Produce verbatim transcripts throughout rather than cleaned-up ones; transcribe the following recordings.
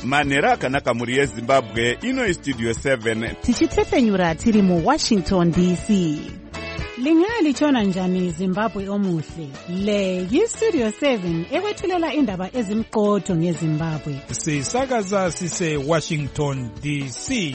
manhero akanaka muri yezimbabwe. Ino istudio seven tichitsepenyura tiri mu Washington D C. Lingalitshona njani Zimbabwe omuhle? Le yistudio seven ekwethulela indaba ezimqotho ngeZimbabwe. Sisakaza sise Washington D C.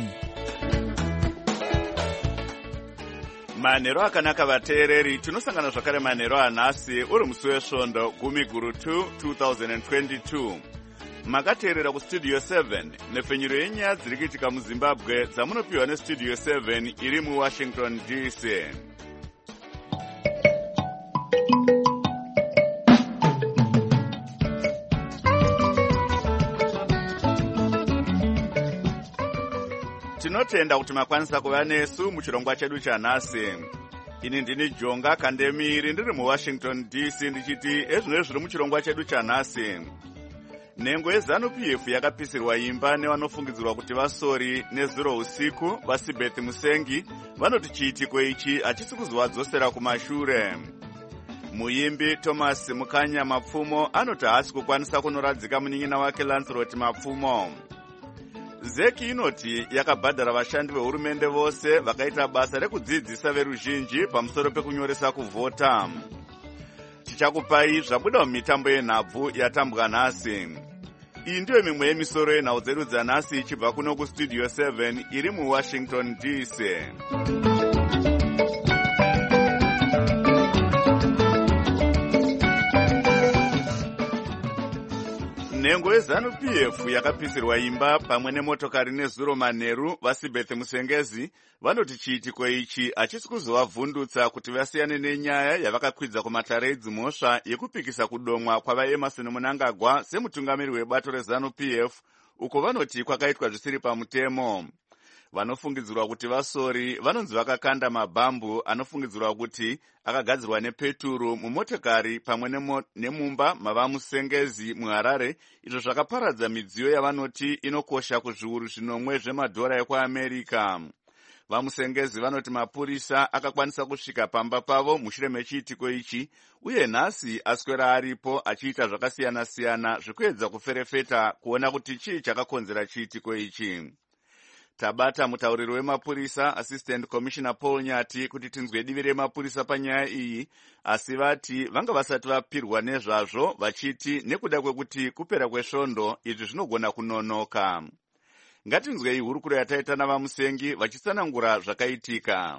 manhero akanaka vateereri, tinosangana zvakare manhero anhasi uri musi wesvondo gumi guru two two thousand twenty-two. Makateerera kustudio seven nepfenyuro yenyaya dziri kuitika muZimbabwe dzamunopiwa nestudio seven iri muWashington D C. Tinotenda kuti makwanisa kuva nesu muchirongwa chedu chanhasi. Ini ndini Jonga Kandemiri ndiri muWashington D C ndichiti ezvino zviri muchirongwa chedu chanhasi. Nhengo yeZanu-P F yakapisirwa imba nevanofungidzirwa kuti vasori nezuro usiku vaSibeth Musengi vanoti chiitiko ichi hachisi kuzovadzosera kumashure. Muimbi Thomas Mukanya Mapfumo anoti haasi kukwanisa kunoradzika munin'ina wake Lancelot Mapfumo. Zeki inoti yakabhadhara vashandi vehurumende vose vakaita basa rekudzidzisa veruzhinji pamusoro pekunyoresa kuvhota. Tichakupai zvabuda mumitambo yenhabvu yatambwa nhasi. Iyi ndiyo mimwe yemisoro yenhau dzedu dzanhasi ichibva kuno kustudio seven iri muWashington D C. Nhengo yeZanu-P F yakapisirwa imba pamwe nemotokari nezuro manheru vaSibeth Musengezi vanoti chiitiko ichi hachisi kuzovavhundutsa kuti vasiyane nenyaya yavakakwidza kumatare edzimhosva yekupikisa kudomwa kwavaEmerson Mnangagwa semutungamiri webato reZanu-P F, uko vanoti kwakaitwa zvisiri pamutemo. Vanofungidzirwa kuti vasori vanonzi vakakanda mabhambu anofungidzirwa kuti akagadzirwa nepeturu mumotokari pamwe nemumba mava Musengezi muHarare, izvo zvakaparadza midziyo yavanoti inokosha kuzviuru zvinomwe zvemadhora ekuAmerica. VaMusengezi vanoti mapurisa akakwanisa kusvika pamba pavo mushure mechiitiko ichi, uye nhasi aswera aripo achiita zvakasiyana-siyana zvekuedza kuferefeta kuona kuti chii chakakonzera chiitiko ichi. Tabata mutauriri wemapurisa Assistant Commissioner Paul Nyati kuti tinzwe divi remapurisa panyaya iyi, asi vati vanga vasati vapirwa nezvazvo vachiti nekuda kwekuti kupera kwesvondo izvi zvinogona kunonoka. Ngatinzwei hurukuro yataita navaMusengi vachitsanangura zvakaitika.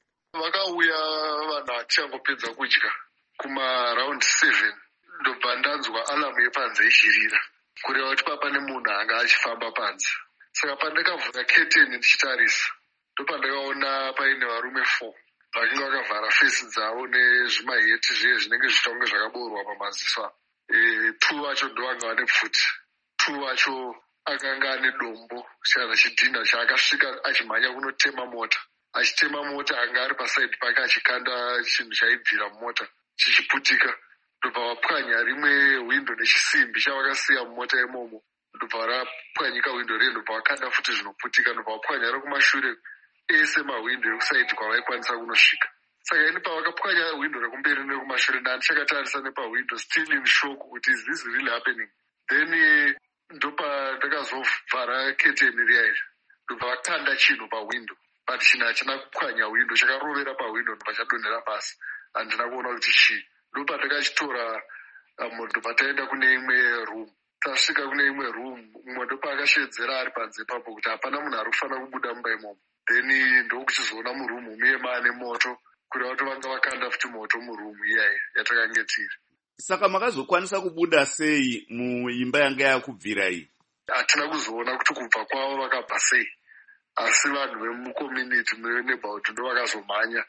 Vakauya vanhu vachangopedza kudya kuma round seven ndobva ndanzwa alamu yepanze ichirira kureva kuti papane munhu anga achifamba panze. Saka pandakavhura keteni ndichitarisa ndopandakaona paine varume four vakinge vakavhara fesi dzavo nezvimaheti zviye zvinenge zvichitange zvakaboorwa pamaziso. E, two vacho ndovanga vane pfuti, two vacho akanga ane dombo kana chidhina chaakasvika achimhanya kunotema mota. Achitema mota anga ari pasaidi pake achikanda chinhu chaibvira mumota chichiputika. Ndobva vapwanya rimwe hwindo nechisimbi chavakasiya mumota imomo. Ndobva rapwanyika hwindo rero, ndobva vakanda futi zvinoputika. Ndobva vapwanya rekumashure ese mahwindo ekusaidi kwavaikwanisa kunosvika. Saka ini pavakapwanya hwindo rekumberi nekumashure ndandichakatarisa nepahwindo still in shock kuti is this really happening. Then ndopa ndakazovhara keteni riya iri ndobva vakanda chinhu pahwindo, but chinhu hachina kupwanya hwindo, chakarovera pahwindo ndobva chadonhera pasi. Handina kuona kuti chii. Ndopa ndakachitora ndobva taenda kune imwe room. Tasvika kune imwe room, umwe ndopa akashedzera ari panze papo kuti hapana munhu ari kufanira kubuda mumba imomo. Then ndokuchizoona murumu muye maane moto kureva kuti vanga vakanda futi moto murumu iyayi yatakange tiri. Saka makazokwanisa kubuda sei muimba yanga yakubvira iyi? Hatina kuzoona kuti kubva kwavo vakabva sei, asi vanhu vemucommunity meneighborhood ndo vakazomhanya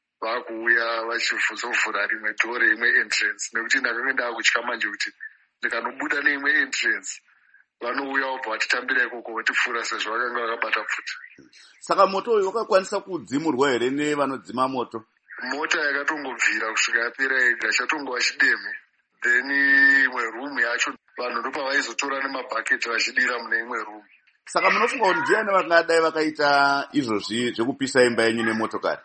vakuuya vachizovhura rimwe dore imwe entrance, nekuti ndakange ndakutya manje kuti ndikanobuda neimwe entrance vanouya vobva vatitambira ikoko votipfuura sezvo vakanga vakabata pfuti. Saka moto uyu wakakwanisa kudzimurwa here nevanodzima moto? Mota yakatongobvira kusvika yapera yega, chatongova chideme. Then imwe room yacho vanhu ndopa vaizotora nemabhaketi vachidira mune imwe room. Saka munofunga kuti ndiani vangadai vakaita izvozvi zvekupisa imba yenyu nemotokari?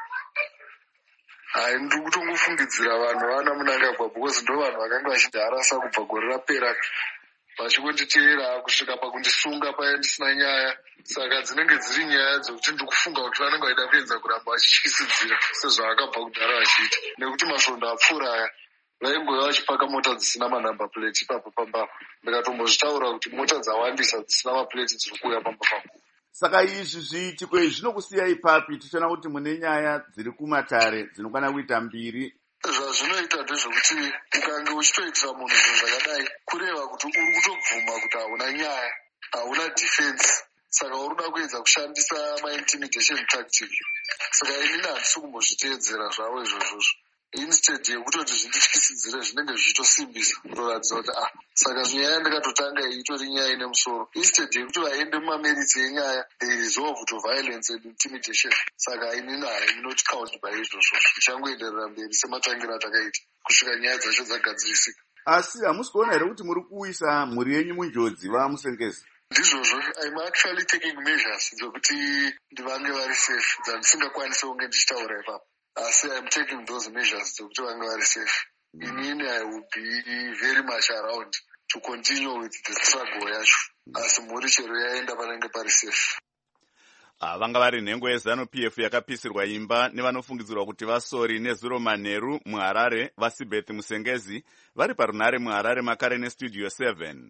Hai, ndiri kutongofungidzira vanhu vana Mnangagwa because ndo vanhu vakanga vachidharasa kubva gore rapera. vachingonditeera kusvika pakundisunga paya ndisina nyaya. Saka dzinenge dziri nyaya dzokuti ndikufunga kuti vanenge vaida kuedza kuramba vachityisidzira sezvaakabva kudhara vachiita, nekuti masvondo apfuura aya vaingova vachipaka mota dzisina manamba plate ipapo pambapa. Ndikatombozvitaura kuti mota dzawandisa dzisina maplate dziri kuuya pambapa. Saka izvi zviitiko izvi zvinokusiyai papi? Tichiona kuti mune nyaya dziri kumatare dzinokwana kuita mbiri. Zvazvinoita ndezvokuti ukange uchitoitira munhu zvinhu zvakadai, kureva kuti uri kutobvuma kuti hauna nyaya, hauna defense. Saka uri kuda kuedza kushandisa ma-intimidation tactic. Saka inini handisi kumbozviteedzera zvavo izvozvozvo. Instead yekutoti zvindityisidzire zvinenge zvichitosimbisa kutoratidza kuti ah, saka nyaya ndikatotanga itori nyaya ine musoro. Instead yekuti vaende mumamerits enyaya, they resolve to violence and intimidation. Saka inini hai not count by izvozvo. Tichangoenderera mberi sematangira atakaita kusvika nyaya dzacho dzagadzirisika. Asi hamusi kuona here kuti muri kuisa mhuri yenyu munjodzi vamusengezi? Ndizvozvo, I'm actually taking measures dzokuti ndivange vari safe dzandisingakwanisi kunge ndichitaura ipapo. Asi I'm taking those measures dzokuti vange vari safe. Inini I will be very much around to continue with the struggle yacho. Asi mhuri chero yaenda panenge pari safe. Ah, vanga vari nhengo yeZanu-P F yakapisirwa imba nevanofungidzirwa kuti vasori nezuro manheru muHarare, vaSibeth Musengezi, vari parunhare muHarare makare neStudio seven.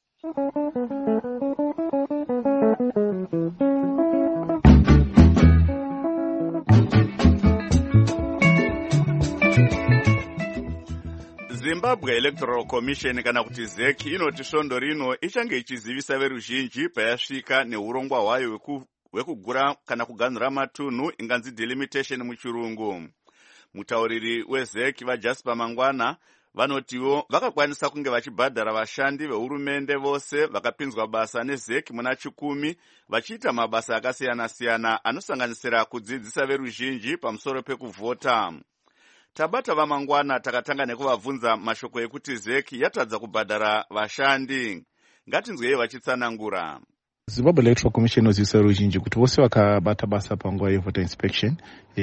Zimbabwe Electoral Commission kana kuti Z E C inoti svondo rino ichange ichizivisa veruzhinji payasvika neurongwa hwayo weku wekugura kana kuganhura matunhu inganzi delimitation muchirungu. Mutauriri weZ E C vaJasper Mangwana vanotiwo vakakwanisa kunge vachibhadhara vashandi vehurumende vose vakapinzwa basa neZ E C muna chikumi vachiita mabasa akasiyana-siyana anosanganisira kudzidzisa veruzhinji pamusoro pekuvhota. Tabata vaMangwana takatanga nekuvabvunza mashoko ekuti Z E C yatadza kubhadhara vashandi. Ngatinzwei vachitsanangura. Zimbabwe Electoral Commission inozivisa veruzhinji kuti vose vakabata basa panguva yevoter inspection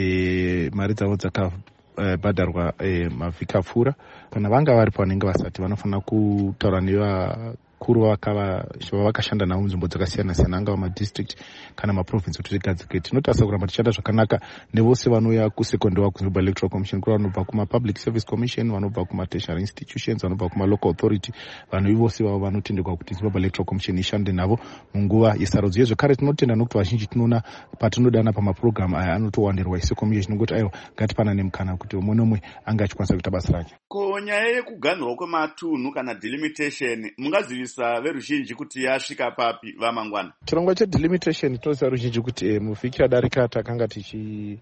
e, mari dzavo dzakabhadharwa e, mavhiki apfuura. Kana vanga varipo vanenge vasati vanofanira kutaura nevakuru vavakashanda navo munzvimbo dzakasiyana-siyana, angava madistrict kana maprovince kuti zvigadzike. Tinotarisa kuramba tichanda zvakanaka nevose vanouya kusekondiwa kuZimbabwe Electoral Commission, kuri vanobva kuma-Public Service Commission, vanobva kuma-tertiary institutions, vanobva kuma-local authority, vanhu ivose vavo vanotenderwa kuti Zimbabwe Electoral Commission ishande navo munguva yesarudzo. Zvekare tinotenda nokuti vazhinji tinoona patinodana pamaprogram aya anotowanirwa isekomisheni nongoti aiwa ngatipanane mukana kuti umwe nomwe anga achikwanisa kuita basa rake. Ko nyaya yekuganhurwa kwematunhu kana delimitation mungazivisa veruzhinji kuti yasvika papi vaMangwana? Chirongwa chedelimitation tinozivisa veruzhinji kuti e, muvhiki radarika takanga tichi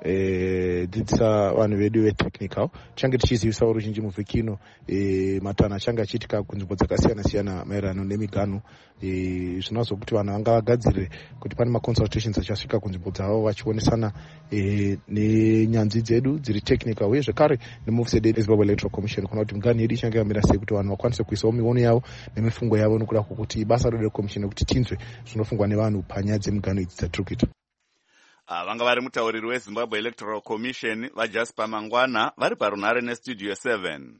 e, dzidzisa vanhu vedu vetechnical, change tichizivisa veruzhinji muvhiki ino e, matanho achange achiitika kunzvimbo dzakasiyana-siyana maererano nemiganhu. E, zvinozo kuti vanhu vanga vagadzirire kuti pane maconsultations achasvika kunzvimbo dzavo vachionesana e, nenyanzvi dzedu dziri technical, uye zvekare nemuofisi yedu Zimbabwe Electoral Commission kuona kuti miganhu yedu ichange yamira sei kuti vanhu vakwanise kuisawo miono yavo nemifungo yavo, nokuda kwokuti basa redu recommission kuti tinzwe zvinofungwa nevanhu panyaya dzemiganhu idzi dzatiri kuita. Vanga vari mutauriri weZimbabwe Electoral Commission vaJasper Mangwana vari parunhare neStudio seven.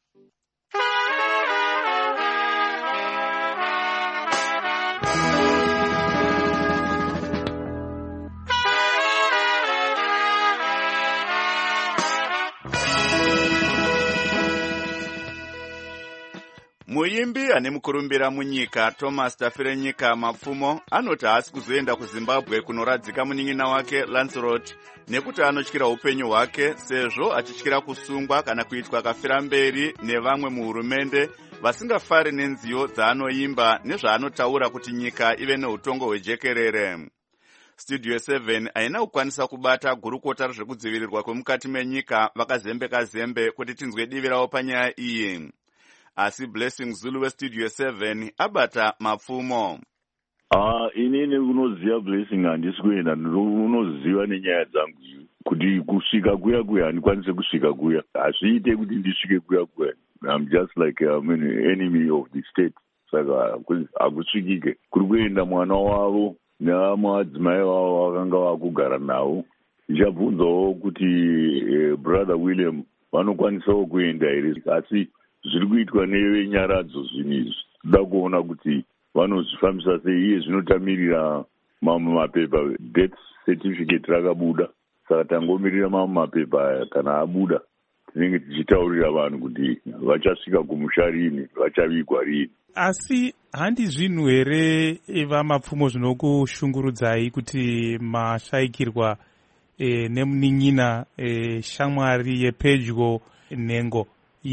Muimbi ane mukurumbira munyika Thomas Tafirenyika Mapfumo anoti haasi kuzoenda kuZimbabwe kunoradzika munin'ina wake Lancelot nekuti anotyira upenyu hwake sezvo achityira kusungwa kana kuitwa kafira mberi nevamwe muhurumende vasingafari nenziyo dzaanoimba nezvaanotaura kuti nyika ive neutongo hwejekerere. Studio seven haina kukwanisa kubata gurukota rezvekudzivirirwa kwemukati menyika vakazembeka zembe kuti tinzwe divi ravo panyaya iyi. Asi Blessing Zulu weStudio seven abata Mapfumo. Ah, inini unoziva Blessing handisi kuenda, unoziva nenyaya dzangu kuti kusvika kuya kuya handikwanise kusvika kuya, hazviite kuti ndisvike kuya kuya. I'm just like I'm an enemy of the state. Saka hakusvikike. Kuri kuenda mwana wavo namadzimai vavo vakanga vakugara navo. Ndichabvunzawo kuti eh, brother William vanokwanisawo kuenda here, asi zviri kuitwa nevenyaradzo zvinhu izvi da kuona kuti vanozvifambisa sei, iye zvinotamirira mamwe mapepa death certificate rakabuda. Saka tangomirira mamwe mapepa aya, kana abuda tinenge tichitaurira vanhu kuti vachasvika kumusha rini, vachavigwa rini. Asi handi zvinhu here vamapfumo zvinokushungurudzai kuti mashayikirwa e, nemunin'ina e, shamwari yepedyo nhengo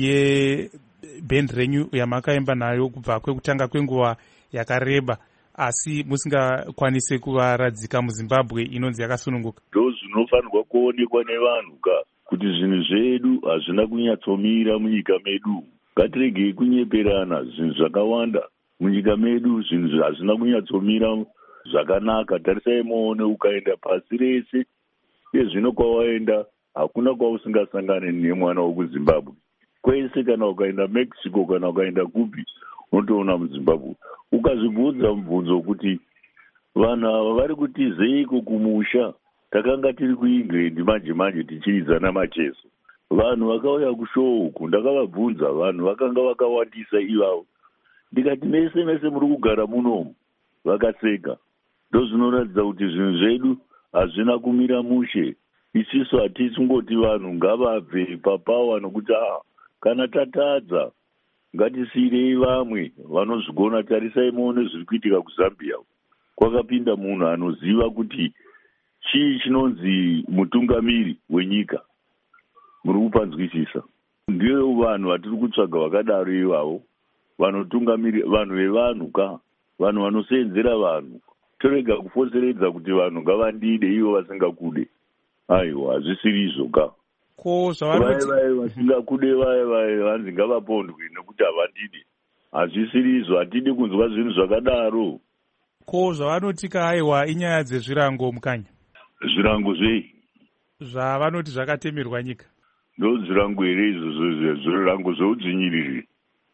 yebhendi renyu yamakaimba nayo kubva kwekutanga kwenguva yakareba, asi musingakwanise kuvaradzika muZimbabwe inonzi yakasununguka? Ndo zvinofanirwa kuonekwa nevanhu ka kuti zvinhu zvedu hazvina kunyatsomira munyika medu. Ngatiregei kunyeperana. Zvinhu zvakawanda munyika medu zvinhu hazvina kunyatsomira zvakanaka. Tarisai muone ukaenda pasi rese iye zvino kwawaenda hakuna kwausingasangane nemwana wekuZimbabwe. Kwese kana ukaenda Mexico kana ukaenda kupi unotoona muZimbabwe. Ukazvibvunza mubvunzo kuti vanhu ava vari kutizeiko kumusha, takanga tiri kuEngland manje manje tichiridzana macheso. Vanhu vakauya kushow uku ndakavabvunza, vanhu vakanga vakawandisa ivavo. Ndikati mese mese muri kugara munomu, vakaseka. Ndo zvinoratidza kuti zvinhu zvedu hazvina kumira mushe. Isisu hatisingoti vanhu ngavabve papawa nokuti ah, kana tatadza ngatisiyirei vamwe vanozvigona. Tarisai muone zviri kuitika kuZambia. Kwakapinda munhu anoziva kuti chii chinonzi mutungamiri wenyika. Muri kupanzwisisa? Ndiyo vanhu vatiri kutsvaga vakadaro ivavo, vanotungamiri vanhu vevanhu ka, vanhu vanoseenzera vanhu. Torega kufoseredza kuti vanhu ngavandide ivo vasingakude. Aiwa, hazvisiri izvo ka. Ko zvavanoti vai vasingakude vai vai vanzi ngavapondwe nekuti havandide. Hazvisiri izvo, hatidi kunzwa zvinhu zvakadaro. Ko zvavanotika aiwa inyaya dzezvirango mukanya? Zvirango zvei? Zvavanoti zvakatemerwa nyika. Ndo zvirango here izvo, zvirango zveudzinyiriri.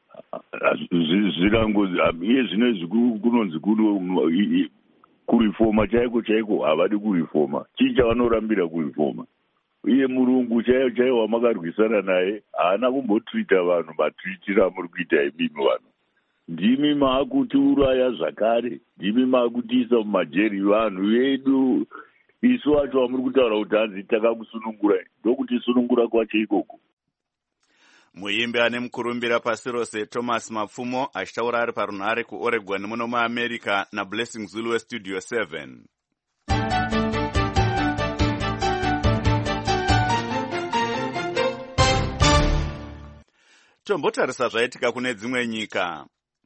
Zvirango iye zvinezvi kunonzi kurifoma chaiko chaiko, havadi kurifoma. Chii chavanorambira kurifoma? Iye murungu chaiyo chaiyo wamakarwisana naye haana kumbotwita vanhu matwitira amuri kuita imimi vanhu. Ndimi maakutiuraya zvakare, ndimi maakutiisa mumajeri vanhu vedu. Isu wacho vamuri kutaura kuti hanzi takakusunungurai, ndokuti sunungura kwacho ikoko. Muimbi ane mukurumbira pasi rose Thomas Mapfumo achitaura ari parunhare kuOregon muno muAmerica naBlessing Zulu weStudio seven. Tombotarisa zvaitika kune dzimwe nyika.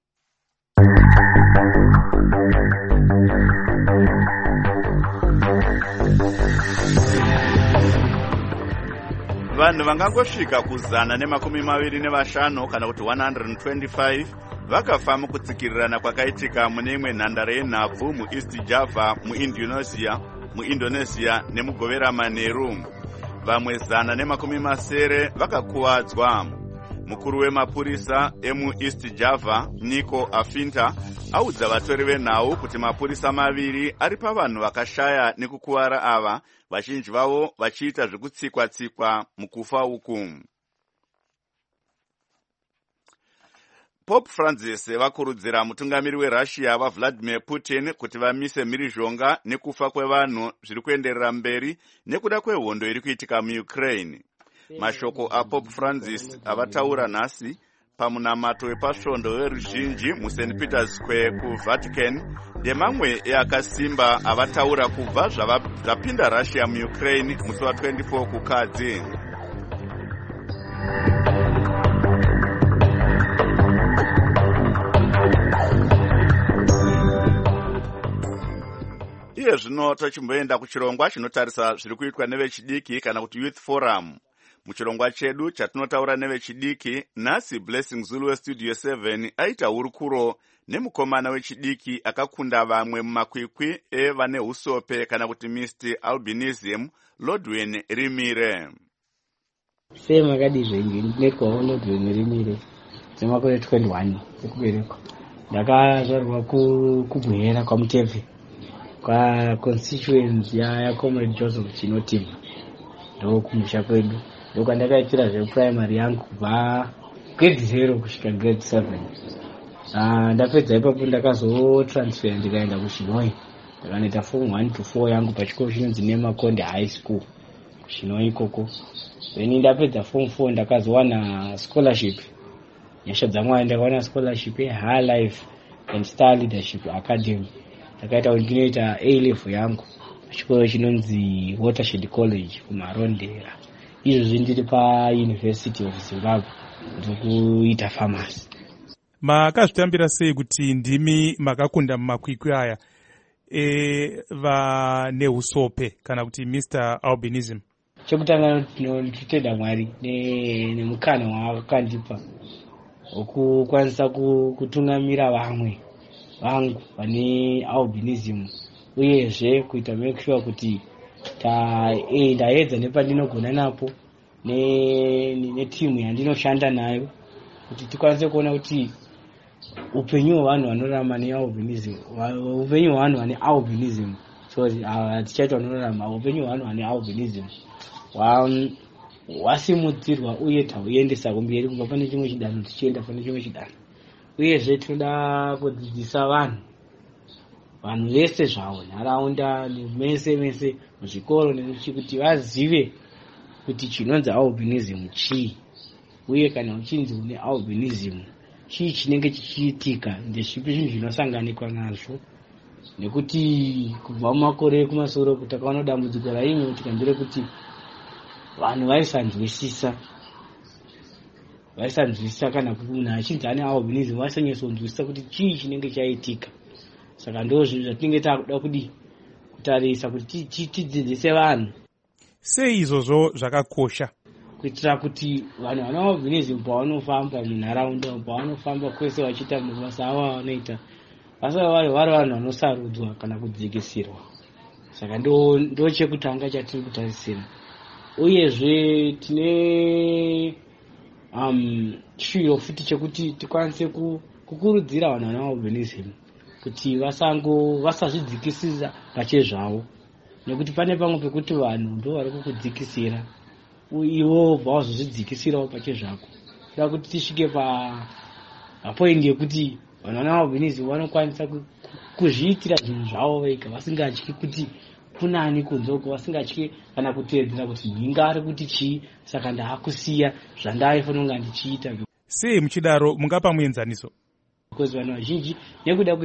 Vanhu vangangosvika kuzana nemakumi maviri nevashanu kana kuti one hundred twenty-five vakafa mukutsikirirana kwakaitika mune imwe nhandare yenhabvu muEast Java muIndonesia muIndonesia nemugovera Maneru. Vamwe zana nemakumi masere vakakuwadzwa. Mukuru wemapurisa emuEast Java Nico Afinta audza vatori venhau kuti mapurisa maviri ari pavanhu vakashaya nekukuwara ava, vazhinji vavo vachiita zvekutsikwa-tsikwa mukufa uku. Pope Francis vakurudzira mutungamiri weRussia vaVladimir Putin kuti vamise mhirizhonga nekufa kwevanhu zviri kuenderera mberi nekuda kwehondo iri kuitika muUkraine. Mashoko aPope Francis avataura nhasi pamunamato wepasvondo weruzhinji muSaint Peter's Square kuVatican ndemamwe eakasimba avataura kubva zvapinda Russia muUkraine musi wa twenty-four kukadzi. Iye zvino tochimboenda kuchirongwa chinotarisa zviri kuitwa nevechidiki kana kuti Youth Forum. Muchirongwa chedu chatinotaura nevechidiki, nhasi Blessing Zulu weStudio seven aita hurukuro nemukomana wechidiki akakunda vamwe mumakwikwi evane husope kana kuti Mister Albinism, Lodwin Rimire. Sema kadi zvengi ndinetwa Lodwin Rimire dzemakore twenty-one ekubereko. Ndakazvarwa kubwera kwa Mutevhe kwa constituency ya, ya Comrade Joseph Chinotim ndo kumusha kwedu. Ndokandakaitira zveprimary yangu kubva grade zero kusvika grade seven. Ah, ndapedza ipapo ndakazotransfer ndikaenda kuChinoi. Ndakanoita form one to four yangu pachikoro chinonzi Nemakonde High School kuChinoi ikoko. Then ndapedza form four ndakazowana scholarship. Nyasha dzamwari ndakawana scholarship yeHigh Life and Star Leadership Academy. Ndakaita kuti ndinoita A level yangu pachikoro chinonzi Watershed College kuMarondera. Izvozvi ndiri paUniversity of Zimbabwe ndikuita pharmacy. Makazvitambira sei kuti ndimi makakunda mumakwikwi aya e vane usope kana kuti Mister Albinism? Chekutanga ndinotenda Mwari nemukana wakandipa wokukwanisa kutungamira vamwe vangu vane albinism, uyezve kuita make sure kuti ndaedza nepandinogona napo netimu yandinoshanda nayo kuti tikwanise kuona kuti upenyu hwevanhu vanorarama nealbinism, upenyu hwevanhu vane albinism, sorry, hatichaita vanorarama, upenyu hwevanhu vane albinism hwasimudzirwa uye tauendesa kumberi kubva pane chimwe chidanho tichienda pane chimwe chidanho. Uyezve tinoda kudzidzisa vanhu vanhu vese zvavo, nharaunda mese mese muzvikoro kuti vazive kuti chinonzi albinism chii, uye kana uchinzi une albinism chii chinenge chichiitika, ndezvipi zvinhu zvinosanganikwa nazvo. Nekuti kubva mumakore ekumasoro takaona dambudziko raimwe tikambire kuti vanhu vaisanzwisisa vaisanzwisisa kana kuti munhu achinzi ane albinism vaisanyasonzwisisa kuti chii chinenge chaitika. Saka ndo zvinhu zvatinenge takuda kudi kutarisa kuti tidzidzise vanhu. Sei izvozvo zvakakosha? Kuitira kuti vanhu vane albinism pavanofamba munharaunda, pavanofamba kwese vachiita mabasa avo avanoita, vasava vari vari vanhu vanosarudzwa kana kudzikisirwa. Saka ndo ndo chekutanga chatiri kutarisira. Uyezve tine um shiro futi chekuti tikwanise kukurudzira vanhu vane albinism kuti vasango vasazvidzikisira pachezvavo, nekuti pane pamwe pekuti vanhu ndo vari kukudzikisira iwo bva wazozvidzikisirawo pachezvako. Toda kuti tisvike papoindi yekuti vanhu vane albinism vanokwanisa kuzviitira zvinhu zvavo vega vasingatyi kuti kunani kunzoko, vasingatyi kana kuteedzera kuti mhinga ari kuti chii, saka ndaakusiya zvandaifanira kunga ndichiita. Sei muchidaro mungapa muenzaniso? Because vanhu vazhinji nekuda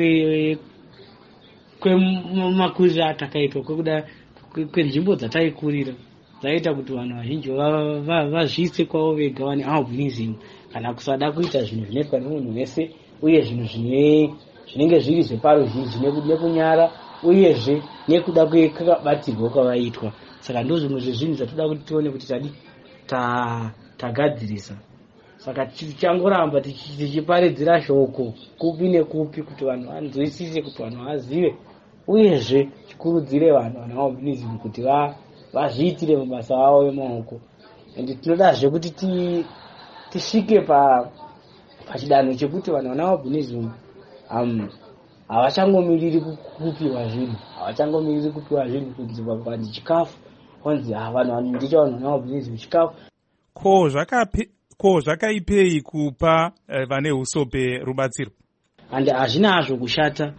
kwemakuriro atakaitwa, kwekuda kwenzvimbo dzataikurira, dzaita kuti vanhu vazhinji vazviise kwavo vega vane albinism kana kusada kuita zvinhu zvinoitwa nemunhu wese, uye zvinhu zvinenge zviri zveparuzhinji nekunyara, uyezve nekuda kwekakabatirwa kwavaitwa. Saka ndo zvimwe zvezvinhu zvatoda kuti tione kuti tadi tagadzirisa. Saka tichangoramba tichiparidzira shoko kupi nekupi kuti vanhu vanzwisise, kuti vanhu vazive, uyezve tikurudzire vanhu vane albinism kuti vazviitire mabasa avo emaoko. Ende tinodazve kuti tisvike pachidanho chekuti vanhu vane albinism havachangomiriri kupiwa zvinhu, havachangomiriri kupiwa zvinhu kunzi vanhu chikafu, kunzi vanhu ndicho vanhu vane albinism chikafu. Ko zvakapi ko zvakaipei kupa vane usope rubatsiro? Ande hazvina hazvo kushata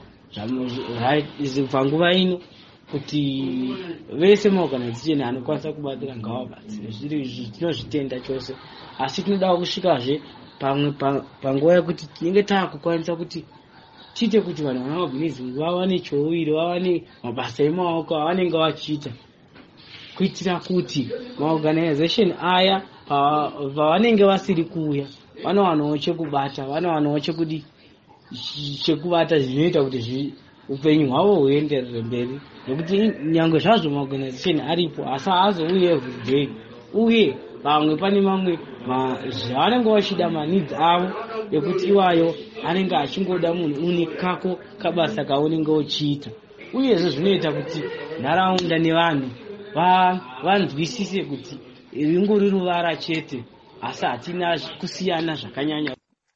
panguva ino kuti vese maorganization anokwanisa kubatsira ngavabatsire, zviri izvi tinozvitenda chose, asi tinoda kusvikazve pamwe panguva yekuti tinenge taakukwanisa kuti tiite kuti vanhu vane albinism vawane chouwiri, vawane mabasa emaoko avanenge vachiita, kuitira kuti maorganization aya pavanenge vasiri kuuya vanowanawo chekubata, vanowanawo chekudi chekubata zvinoita kuti upenyu hwavo huenderere mberi. Nekuti nyangwe zvazvo maorganization aripo, asi haazouyi every day, uye pamwe pane mamwe zvavanenge vachida manidzi avo ekuti iwayo anenge achingoda munhu une kako kabasa kaunenge uchiita. Uyezve zvinoita kuti nharaunda nevanhu vanzwisise kuti ringori ruvara chete, asi hatina kusiyana zvakanyanya.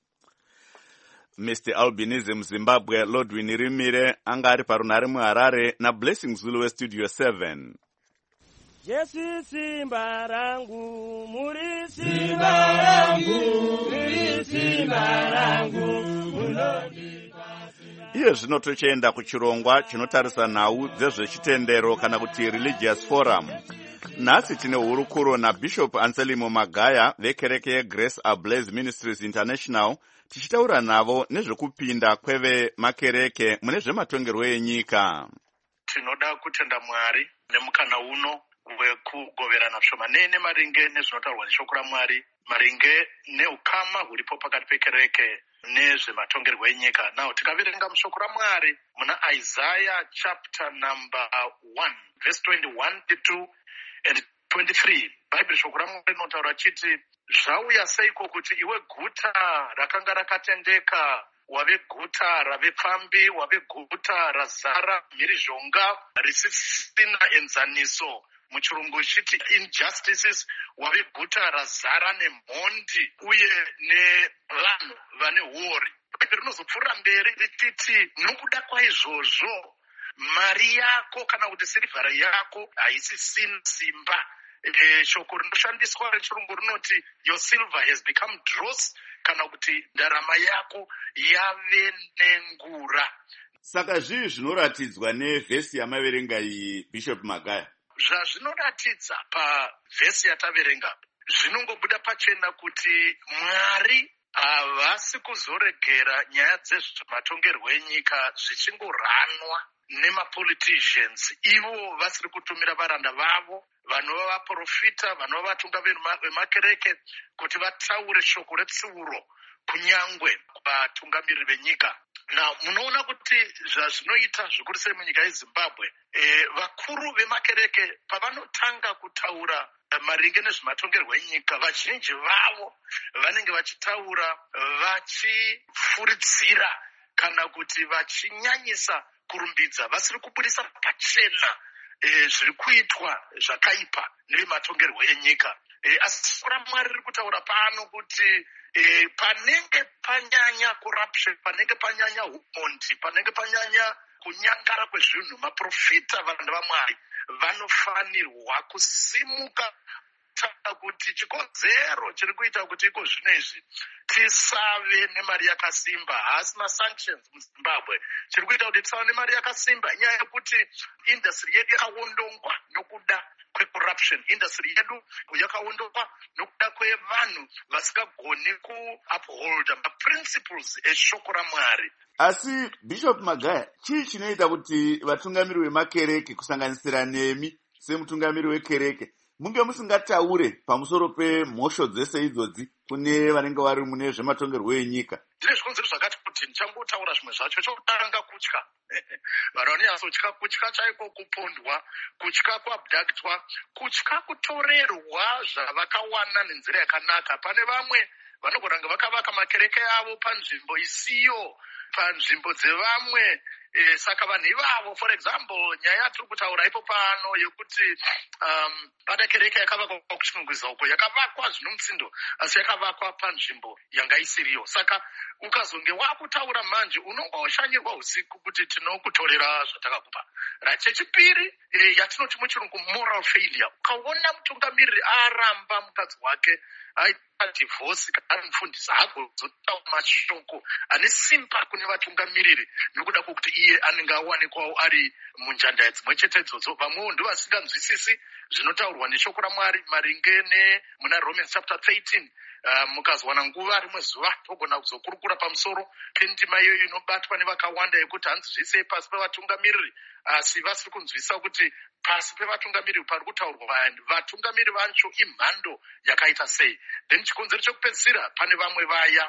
Mister Albinism Zimbabwe Lodwin Rimire anga ari parunhare muHarare naBlessing Zulu weStudio seven. Jesu simba rangu, muri simba rangu, muri simba rangu, munondipa simba. Iye zvino tochienda kuchirongwa chinotarisa nhau dzezvechitendero kana kuti religious forum. Nhasi tine hurukuro naBishop Anselmo Magaya vekereke yeGrace Ablaze Ministries International tichitaura navo nezvekupinda kwevemakereke mune zvematongerwo enyika. Tinoda kutenda Mwari nemukana uno wekugoverana zvomanene maringe nezvinotaurwa neshoko raMwari, maringe neukama huripo pakati pekereke nezvematongerwo enyika. Nawo tikaverenga mushoko raMwari muna Isaiah chapter number one verse twenty-one to two and twenty-three, Bible shoko raMwari rinotaura chiti, zvauya seiko kuti iwe guta rakanga rakatendeka, wave guta ravepfambi, wave guta razara mhirizhonga risisina enzaniso, muchirungu chiti injustices, wave guta razara nemhondi uye nevanhu vane huori. Bhaibheri rinozopfuura mberi richiti, nokuda kwaizvozvo mari yako kana kuti sirivhari yako haisisina simba. E, shoko rinoshandiswa rechirungu rinoti your silver has become dross, kana kuti ndarama yako yave nengura. Saka zvii zvinoratidzwa nevhesi yamaverenga iyi, Bishop Magaya? Zvazvinoratidza pavhesi yataverenga zvinongobuda pachena kuti Mwari havasi kuzoregera nyaya dzezvematongerwo enyika zvichingoranwa nemapoliticians, ivo vasiri kutumira varanda vavo vanova vaprofita, vanova vatungamiri vemakereke kuti vataure shoko retsiuro kunyangwe kuvatungamiri venyika. Na munoona kuti zvazvinoita zvikuru sei munyika yeZimbabwe, e, vakuru vemakereke pavanotanga kutaura maringe nezvematongerwo enyika, vazhinji vavo vanenge vachitaura vachifuridzira kana kuti vachinyanyisa kurumbidza, vasiri kubudisa pachena e, zviri kuitwa zvakaipa nevematongerwo enyika. E, asi shoko raMwari riri kutaura pano kuti e, panenge panyanya corruption, panenge panyanya umondi, panenge panyanya kunyangara kwezvinhu, maprofita vanhu vaMwari vanofanirwa kusimuka kuti chikonzero chiri kuita kuti iko zvino izvi tisave nemari yakasimba, hasina sanctions muZimbabwe, chiri kuita kuti tisave nemari yakasimba inyaya yekuti industry yedu yakawondongwa nokuda kwecorruption, industry yedu yakawondongwa nokuda kwevanhu vasingagoni kuuphold maprinciples eshoko raMwari. Asi Bishop Magaya, chii chinoita kuti vatungamiri vemakereke kusanganisira nemi semutungamiri wekereke munge musingataure pamusoro pemhosho dzese idzodzi kune vanenge vari mune zvematongerwo enyika? Ndine zvikonzero zvakati kuti ndichangotaura zvimwe zvacho. Chokutanga kutya. Vanhu vanonyatsotywa, kutya chaiko kupondwa, kutya kuabductwa, kutya kutorerwa zvavakawana nenzira yakanaka. Pane vamwe vanogoranga vakavaka makereke avo panzvimbo isiyo, panzvimbo dzevamwe. E, saka vanhu ivavo, for example, nyaya tiri kutaura ipo pano yekuti um, pane kereke yakavakwa kuchimungwiza uko, yakavakwa zvino mutsindo, asi yakavakwa panzvimbo yanga isiriyo. Saka ukazonge wakutaura manje unonga washanyirwa usiku kuti tinokutorera zvatakakupa. Right. Chechipiri e, yatinoti muchirungu moral failure. Ukaona mutungamiriri aramba mukadzi wake aita divorce kana mufundisi hagozotaura mashoko ane simba kune vatungamiriri nokuda kwokuti iye anenge awanikwawo ari munjanda dzimwe chete idzodzo. Vamwewo ndivasinganzwisisi zvinotaurwa neshoko raMwari maringe nemuna Romans chapter thirteen. Uh, mukazowana nguva rimwe zuva togona kuzokurukura pamusoro pendima iyoyo inobatwa nevakawanda yekuti hanzi zvise pasi pevatungamiriri, asi vasiri kunzwisisa kuti pasi pevatungamiriri pari kutaurwa vatungamiriri vacho imhando yakaita sei. Then chikonzero chekupedzisira, pane vamwe vaya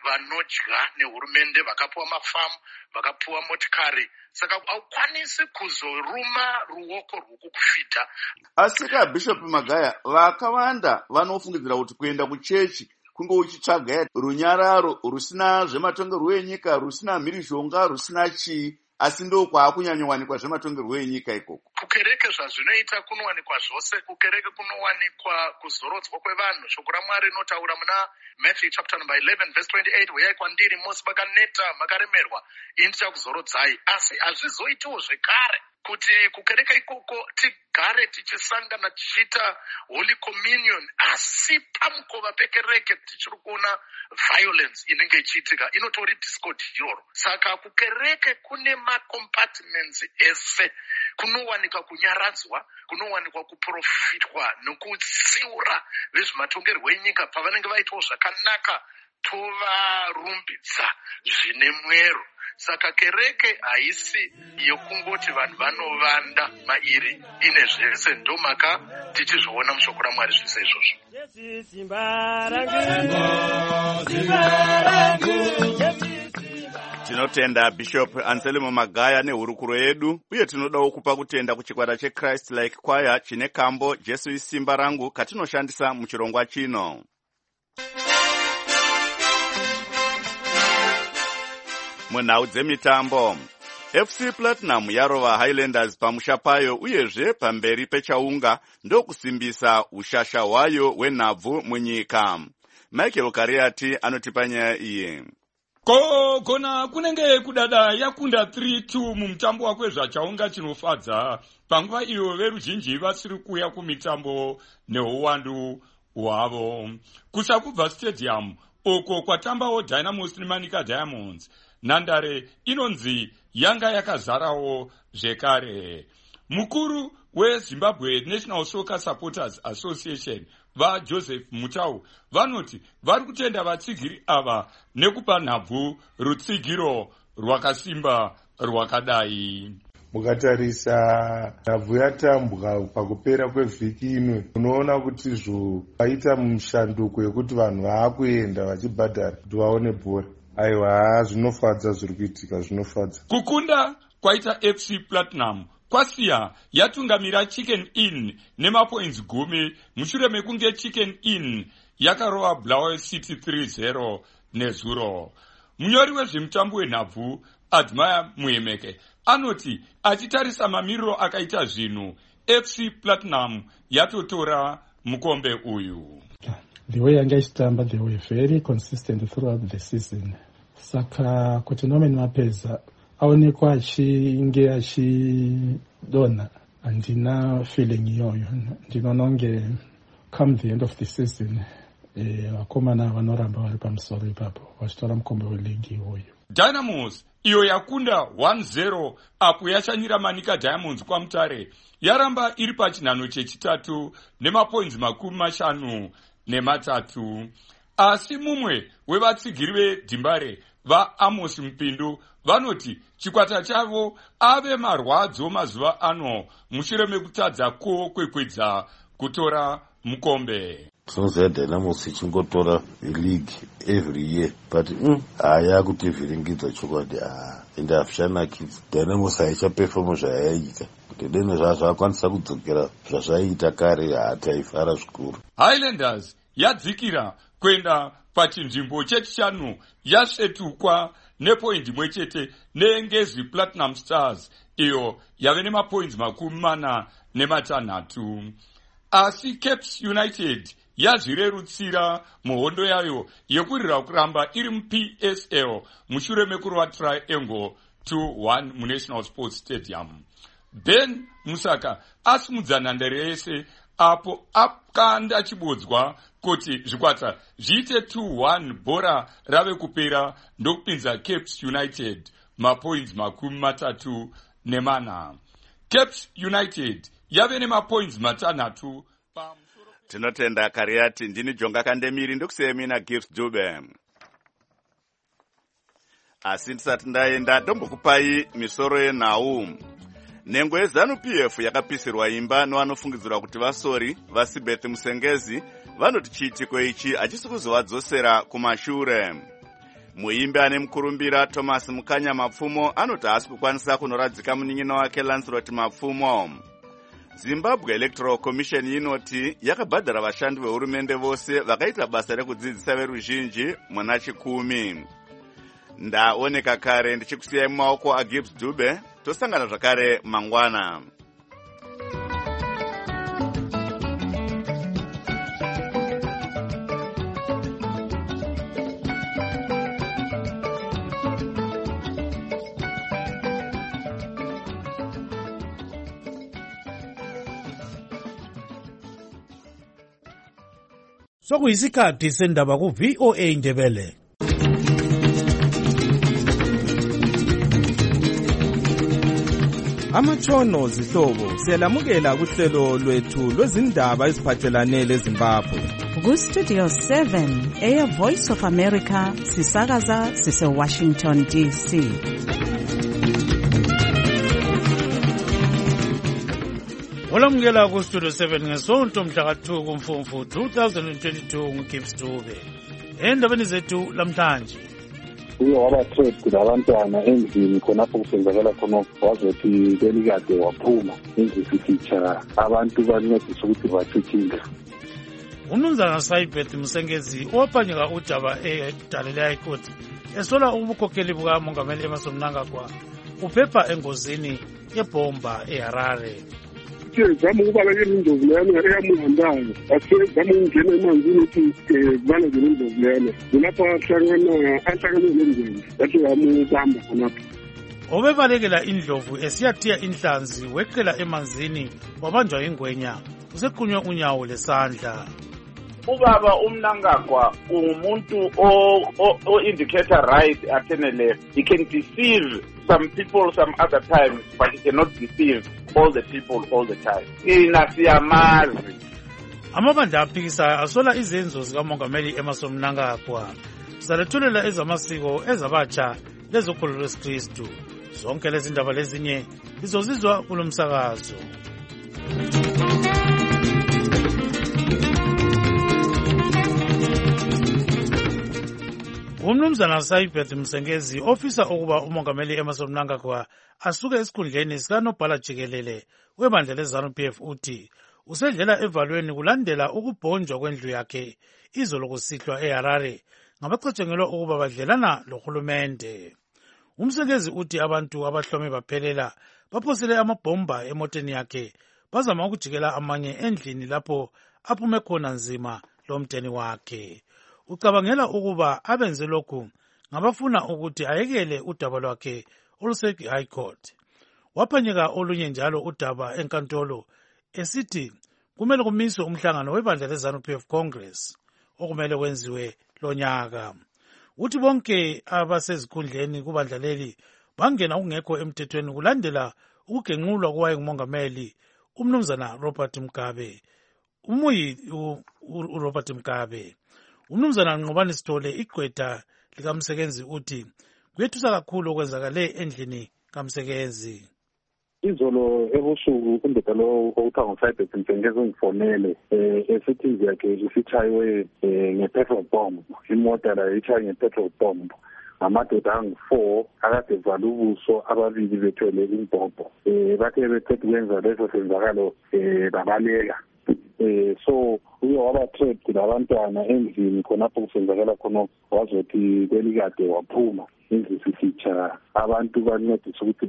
vanodya nehurumende, vakapuwa mafamu, vakapuwa motikari, saka haukwanisi kuzoruma ruoko rwokukufita. Asi ka Bishop Magaya, vakawanda vanofungidzira kuti kuenda kuchechi kunge uchitsvaga runyararo rusina zvematongerwo enyika, rusina mhirizhonga, rusina chii, asi ndo kwaakunyanyowanikwa zvematongerwo enyika ikoko. Kukereke zvazvinoita kunowanikwa zvose. Kukereke kunowanikwa kuzorodzwa kwevanhu. Shoko raMwari rinotaura muna Matthew chapter number eleven verse twenty-eight, uyai kwandiri mose makaneta makaremerwa, ini ndichakuzorodzai. Asi hazvizoitiwo zvekare kuti kukereka ikoko tigare tichisangana tichiita holy communion, asi pamukova pekereke tichiri kuona violence inenge ichiitika, inotori discord iroro. Saka kukereke kune macompartments ese, kunowanikwa kunyaradzwa, kunowanikwa kuprofitwa nekutsiura vezvematongerwo enyika pavanenge vaitawo zvakanaka, tovarumbidza zvine mwero. Saka kereke haisi yokungoti vanhu vanovanda mairi, ine zvese. Ndomaka tichizviona mushoko raMwari zvese izvozvo. Tinotenda Bishop Anselmo Magaya nehurukuro yedu, uye tinodawo kupa kutenda kuchikwata cheChrist Like Choir chine kambo Jesu isimba rangu katinoshandisa muchirongwa chino. Munhau dzemitambo, F C Platinum yarova Highlanders pamusha payo, uyezve pamberi pechaunga ndokusimbisa ushasha hwayo hwenhabvu munyika. Michael Kariati anotipa nyaya iyi. Ko kona kunenge kudada yakunda three two mumutambo wakwezvachaunga chinofadza, panguva iyo veruzhinji vasiri kuuya kumitambo neuwandu hwavo. Kusakubva Stadium uko kwatambawo Dynamos neManika Diamonds, nhandare inonzi yanga yakazarawo zvekare. Mukuru weZimbabwe National Soccer Supporters Association vaJoseph Mutau vanoti vari kutenda vatsigiri ava nekupa nhabvu rutsigiro rwakasimba rwakadai. Mukatarisa nhabvu yatambwa pakupera kwevhiki ino, unoona kuti zvo paita mushanduko yekuti vanhu vaakuenda vachibhadhara kuti vaone bhora. Aiwa, zvinofadza zviri kuitika, zvinofadza. Kukunda kwaita F C Platinum kwasiya yatungamira Chicken Inn nemapoints gumi mushure mekunge Chicken Inn yakarova Bulawayo City three zero nezuro. Munyori wezvemutambo wenhabvu Admire Muhemeke anoti achitarisa mamiriro akaita zvinhu, F C Platinum yatotora mukombe uyu. The way yanga ichitamba, they were very consistent throughout the season. Saka kuti Norman Mapeza aonekwa achinge achidonha, handina feeling iyoyo. Ndinononge come the end of the season vakomana eh, vanoramba vari pamusoro ipapo vachitora mukombe weligi iwoyo. Dynamos iyo yakunda one zero apo yachanyira Manika Diamonds kwaMutare yaramba iri pachinhano chechitatu nemapoints makumi mashanu nematatu. Asi mumwe wevatsigiri vedhimbare vaAmos Mupindu vanoti chikwata chavo ave marwadzo mazuva ano mushure mekutadza ko kwekwedza kutora mukombe. Tinoziva Dynamos ichingotora league every year, but mm, haya kuti vhiringidza chokwadi ende hazvichanakidza. Dynamos haichaperforma zvayaita, kuti deno zvazvakwanisa kudzokera zvazvaiita kare hataifara zvikuru. Highlanders yadzikira kuenda pachinzvimbo chechishanu yasvetukwa nepoindi imwe chete neNgezi Platinum Stars iyo yave nemapoints makumi mana nematanhatu. Asi Caps United yazvirerutsira muhondo yayo yekurira kuramba iri muP S L mushure mekurova Triangle two one muNational Sports Stadium. Ben Musaka asimudza nhandare yese apo akanda chibodzwa kuti zvikwata zviite two one bhora rave kupera ndokupinza Caps United mapoints makumi matatu nemana. Caps United yave nemapoints matanhatu. Tinotenda Kariati. Ndini Jonga Kandemiri ndokusemina Gift Dube. Asi ndisati ndaenda ndombokupai misoro yenhau. Nhengo yeZanu P F yakapisirwa imba nevanofungidzirwa kuti vasori vaSibeth Musengezi vanoti chiitiko ichi hachisi kuzovadzosera kumashure. Muimbi ane mukurumbira Thomas Mukanya Mapfumo anoti haasi kukwanisa kunoradzika munin'ina wake Lancelot Mapfumo. Zimbabwe Electoral Commission inoti yakabhadhara vashandi vehurumende vose vakaita basa rekudzidzisa veruzhinji muna chikumi. Ndaoneka kare ndichikusiyai mumaoko aGibbs Dube. Tosangana zvakare mangwana. Sokuyisikhathi sendaba ku V O A Ndebele. Amatshono zihlobo siyalamukela kuhlelo lwethu lwezindaba eziphathelane leZimbabwe. Ku Studio seven Air Voice of America sisakaza sise Washington D C. Olamukela ku Studio seven ngesonto mhla ka two kuMfumfu twenty twenty-two nguGibbs Dube. Endabeni zethu lamhlanje uye wabathreat labantwana endlini khonapho kusenzakala khona wazothi belikade waphuma izifitha abantu bancedisa ukuthi bathuthinga. Umnumzana Sayibeth Msengezi ophanyeka udaba edalela High Court esola ubukhokheli buka Mongameli Emmerson Mnangagwa uphepha engozini yebomba eHarare. Zama ukubaleka indlovu leyana eyamuhambayo asezama ukungena emanzini ukuthi kubaleke indlovu leyana kulapho ahlangana ahlangane lendlovu yathi wamubamba khonapho. Obebalekela indlovu esiyathiya inhlanzi weqela emanzini wabanjwa ingwenya usequnywe unyawo lesandla. Ubaba uMnangagwa ungumuntu o indicator right athene left. He can deceive some people some other times, but he cannot deceive all the people all the time. Ina siyamazi. Amabandla aphikisayo asola izenzo zikaMongameli Emmerson Mnangagwa. Salethulela ezamasiko ezabatsha lezokholo lweSikristu. Zonke lezi ndaba lezinye izozizwa kulomsakazo. Umnumzana Sayibeth Msengezi ofisa ukuba uMongameli Emmerson Mnangagwa asuke esikhundleni sikanobhala jikelele webandla leZANU P F uthi usedlela evalweni kulandela ukubhonjwa kwendlu yakhe izolo kusihlwa eHarare ngabacatshengelwa ukuba badlelana lohulumende. Umsengezi uthi abantu abahlome baphelela baphosele amabhomba emoteni yakhe bazama ukujikela amanye endlini lapho aphume khona nzima lomteni wakhe. Ucabangela ukuba abenze lokhu ngabafuna ukuthi ayekele udaba lwakhe oluse High Court. Waphanyeka olunye njalo udaba enkantolo esithi kumele kumiswe umhlangano webandla leZANU P F Congress okumele wenziwe lonyaka. Uthi bonke abasezikhundleni kubandla leli bangena ukungekho emthethweni kulandela ukugenqulwa kowayengumongameli umnumzana Robert Mugabe. Umuyi uRobert Mugabe. Umnumzana Nqobani Sithole igqwetha likaMsekenzi uthi kuyethusa kakhulu okwenzakale endlini kaMsekenzi. Izolo ebusuku indoda lo okuthiwa nguSayibeth Msengezi ungifonele esithi indlu yakhe isitshaywe nge-petrol bomb, imota la itshaywe nge-petrol bomb. Amadoda angu-four akade vala ubuso ababili bethwele imbhobho. Bathe beqeda ukwenza leso senzakalo babaleka. Eh so uye wabathreat labantwana endlini khonapho kusenzakala khona wazothi belikade waphuma izifitha abantu bancedisa ukuthi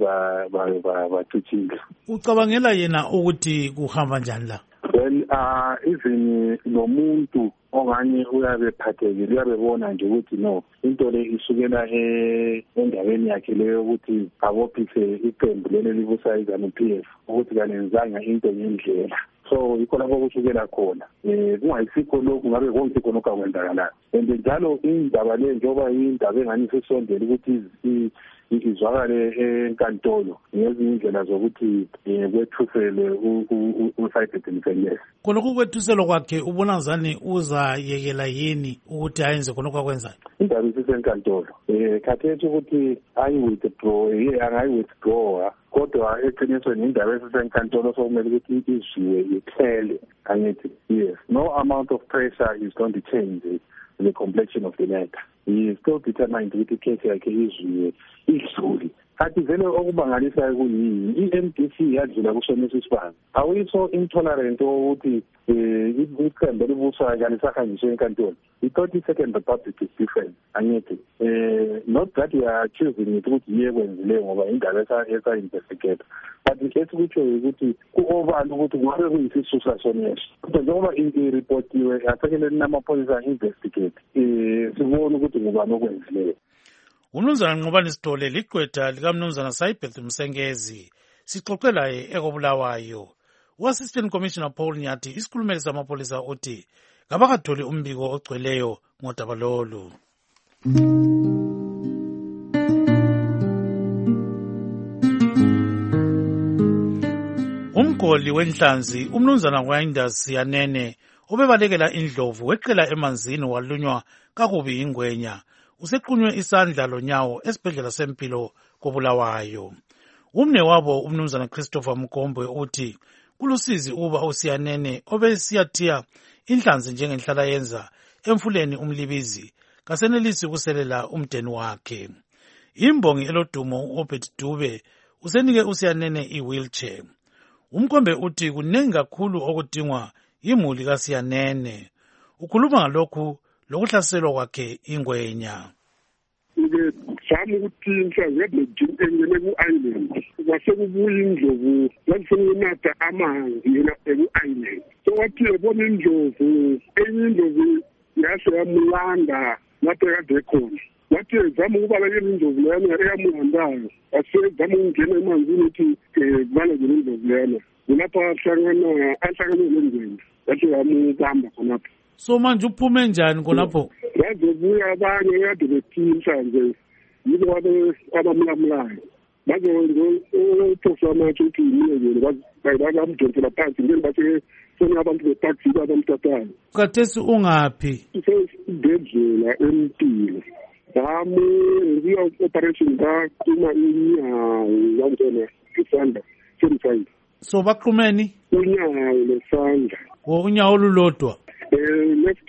bathuthinga. Ucabangela yena ukuthi kuhamba njani la? Well uh even nomuntu ongani uyabe phathekile uyabebona nje ukuthi no into le isukela endaweni yakhe leyo ukuthi abophise iqembu leli libusa iZANU P F ukuthi kanenzanga into ngendlela. So yikho lapho kusukela khona eh kungayisikho lokhu ngabe konke khona okwakwenzakala and njalo indaba le njoba indaba engani sesondela ukuthi izwakale enkantolo ngezinye indlela zokuthi kwethusele uSayibeth Msengezi. Khonokho kwethuselo kwakhe ubona ngani uzayekela yini ukuthi ayenze khonokho akwenzayo? Indaba isenkantolo eh khathethi ukuthi ayi withdraw ye angayi withdraw kodwa eqinisweni indaba esenkantolo sokumele ukuthi izwiwe ihlele angithi yes no amount of pressure is going to change it. The complexion of the matter. He is still determined ukuthi case yakhe izwiwe idlule. Kathi vele okubangalisayo kuyini i-M D C yadlula kusomisa isibani. Awiso intolerant ukuthi iqembu libusayo kanisahanjiswe enkantolo. I-thirty second republic is different. Angithi eh not that we are choosing it ukuthi yiye kwenzile ngoba indaba esa investigate. But let's kutsho ukuthi ku-overall ukuthi ngabe kuyisisusa soneso. Kodwa njengoba i-reportiwe yasekeleni namapholisa investigate eh sibona ukuthi ngubani okwenzileyo. Umnumzana Nqobani Sithole ligqwetha likaMnumzana Sayibeth Msengezi sixoxela ekobulawayo. U-Assistant Commissioner Paul Nyathi isikhulumeli samapolisa uthi kabakatholi umbiko ogcweleyo ngodaba lolu. Umgoli wenhlanzi umnumzana Winders Siyanene obebalekela indlovu weqela emanzini walunywa kakubi ingwenya usequnywe isandla lonyawo esibhedlela sempilo koBulawayo. Umne wabo umnumzana Christopher Mkombwe uthi kulusizi uba uSiyanene obesiyathiya inhlanzi njengenhlala yenza emfuleni umlibizi kasenelisi ukuselela umdeni wakhe. Imbongi elodumo uObed Dube usenike uSiyanene i-wheelchair. Umkombe uthi kunengi kakhulu okudingwa imuli kaSiyanene. Ukhuluma ngalokhu lokuhlaselwa kwakhe ingwenya. Ngizama ukuthi inhlanzi engene ku-island kwasekubuya indlovu yasifuna ukunatha amanzi yena eku-island. So wathi ebona indlovu enye indlovu yase yamulanda lapho ekade khona. Wathi ezama ukubalekela indlovu leyana eyamulandayo wasezama ukungena emanzini ukuthi kubalekele indlovu leyana. Kulapho ahlangana ahlangane nengwenya wathi wamubamba khonapho. So manje uphume njani khonapho? Yazobuya abanye kade bephisa nje yibo abamulamulayo. Bazo ngophosa amatshe ukuthi yimiyekele bayamdonsela phansi ngeni base sona abantu betaxi abamtatayo. Khathesi ungaphi? Isibhedlela empilo. Bami ngiya operation bakhuma inyawo yangena isandla semfana. So baqhumeni unyawo lesandla. Wo unyawo olulodwa. Eh left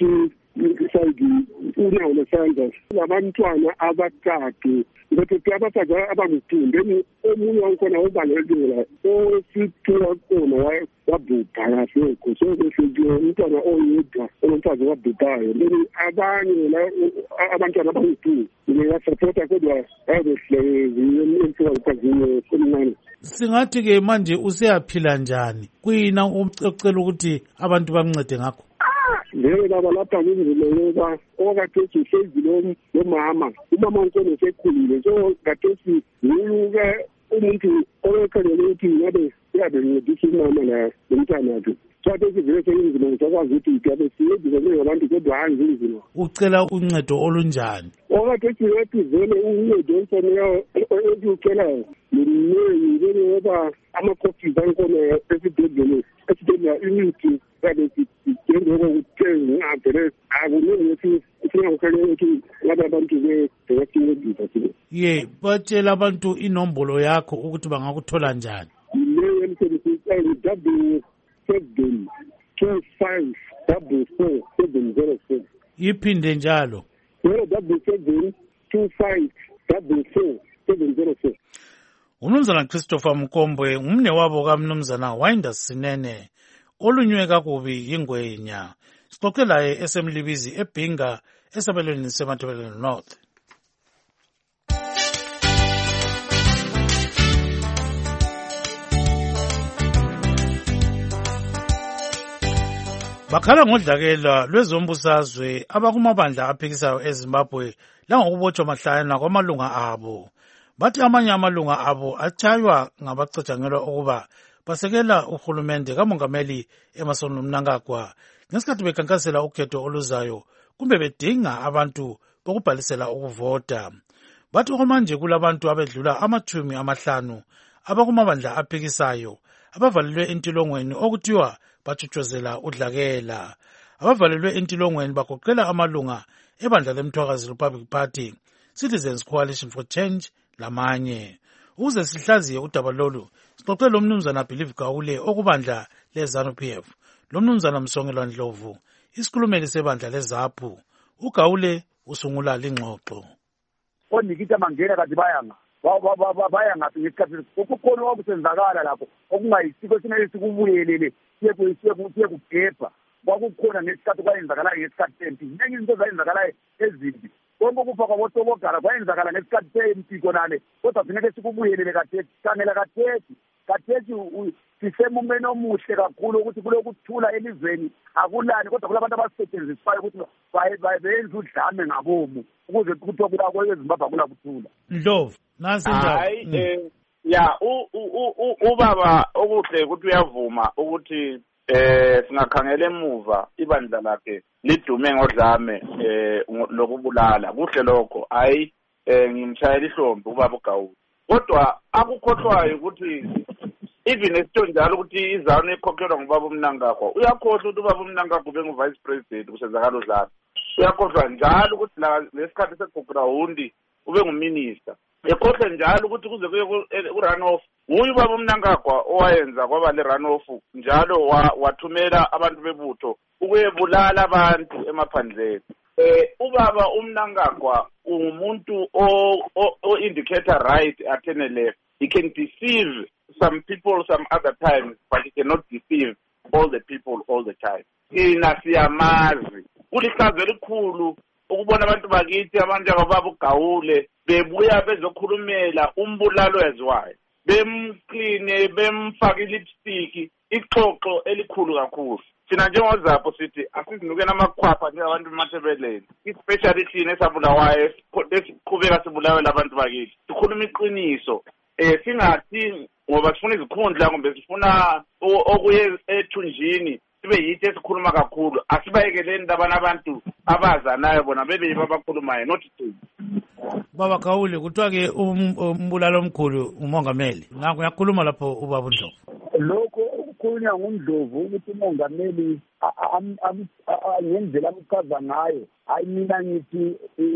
side unyawo lesandla. Labantwana abathathu bethu abathathu abangithundeni omunye wakhona ubalekela osithiwa khona wabhubha kahlekho so behleliwe umntwana oyedwa omfazi wabhubhayo leni abanye la abantwana abangithunde ngiyasupporta kodwa abehlezi emfika kwazini kumnani. Singathi ke manje useyaphila njani kuyina ucela ukuthi abantu bamncede ngakho? Ngeke baba lapha ngizileka okathethi uhlezi lo mama umama unkolo sekhulile so kathethi uyuke umuntu oyekhangela ukuthi ngabe yabe ngidisi umama la umntana wakhe Chathi vele sengizima ngizakwazi ukuthi igabe siyebize ngabantu kodwa hayi ngizima. Ucela uncedo olunjani? Okathi yathi vele uncedo onsanayo ejucelayo. Mina ngeke ngoba ama-coffees ankhona esibhedlela esibhedlela imithi yabe sidinga ukuthenga ngavele akuningi ukuthi singakukhalela ukuthi laba bantu beyasincedisa sile. Ye, batshela abantu inombolo yakho ukuthi bangakuthola njani? Leyo emsebenzini w seven two five double four seven zero four. Iphinde njalo. zero double seven two five double four seven zero four. Umnumzana Christopher Mkombwe umne wabo kaMnumzana Winders Sinene olunywe kakubi ingwenya. Sixoxe laye esemlibizi eBhinga esabelweni seMatabeleland North. Bakhala ngodlakela lwezombusazwe abakumabandla aphikisayo eZimbabwe langokubotshwa mahlana kwamalunga abo. Bathi amanye amalunga abo atshaywa ngabacatshangelwa ukuba basekela uhulumende kamongameli Emmerson Mnangagwa ngesikhathi bekhankasela ukhetho oluzayo kumbe bedinga abantu bokubhalisela ukuvota. Bathi okwamanje kulabantu abedlula amathumi amahlanu abakumabandla aphikisayo abavalelwe entilongweni okuthiwa bathuthuzela udlakela. Abavalelwe entilongweni bagoqela amalunga ebandla lemthwakazi Republic Party, Citizens Coalition for Change lamanye. Uze sihlaziye udaba lolu sixoxe lo mnumzana Believe Gawule okubandla leZANU P F, lo mnumzana Msongelwa Ndlovu isikhulumeli sebandla leZAPU. uGawule usungula lingxoxo. Onikita mangena kati bayanga baya ngaphi ngesikhathi ukukhona okusenzakala lapho okungayisiko sinele sikubuyelele siye siye kugebha kwakukhona ngesikhathi kwayenzakala ngesikhathi sempi ngenye into zayenzakala ezimbi konke ukufa kwabotokogara kwayenzakala ngesikhathi sempi konale kodwa funeke sikubuyelele kathethi kanela kathethi kathethi sisemumeni omuhle kakhulu ukuthi kulokuthula elizweni akulani kodwa kulabantu abasetshenziswayo ukuthi bayenze udlame ngabomu ukuze kuthiwa kulako eZimbabwe kulakuthula. Ndlovu nasi njalo. Hayi eh ya ubaba okuhle ukuthi uyavuma ukuthi eh singakhangela emuva ibandla lakhe lidume ngodlame eh lokubulala kuhle lokho hayi eh ngimshayela ihlombe ubaba uGawule kodwa akukhohlwayo ukuthi even esitho njalo ukuthi izanu ekhokhelwa ngubaba uMnangagwa uyakhohlwa ukuthi ubaba uMnangagwa ube ngu-vice president kusenzakala udlala uyakhohlwa njalo ukuthi lesikhathi segugrawundi ube nguminister ekhohle njalo ukuthi kuze kuye ku-runoff nguye ubaba uMnangagwa owayenza kwaba le-runoff njalo wathumela abantu bebutho ukuyebulala abantu emaphandleni eh ubaba uMnangagwa ungumuntu o-indicator right at any left. He can deceive some people some other times, but he cannot deceive all the people all the time. Ina siyamazi kulihlazo elikhulu ukubona abantu bakithi abanjengababa uGawule bebuya bezokhulumela umbulalo eziwayo bemkline bemfaka ilipstick ixoxo elikhulu kakhulu. Thina njengozapho sithi asizinukeni amakhwapha njengabantu emathebeleni especially thina esabulawayo esiqhubeka sibulawe labantu bakithi sikhuluma iqiniso eh singathi ngoba sifuna izikhundla kumbe sifuna okuye ethunjini sibe yithi esikhuluma kakhulu asibayekeleni labana abantu abazanayo bona bebe babakhulumayo not thina. Baba Gawule kuthiwa ke umbulalo omkhulu umongameli ngakho uyakhuluma lapho ubaba uNdlovu lokho ukukhulunywa nguNdlovu ukuthi umongameli ngendlela amchaza ngayo hayi mina ngithi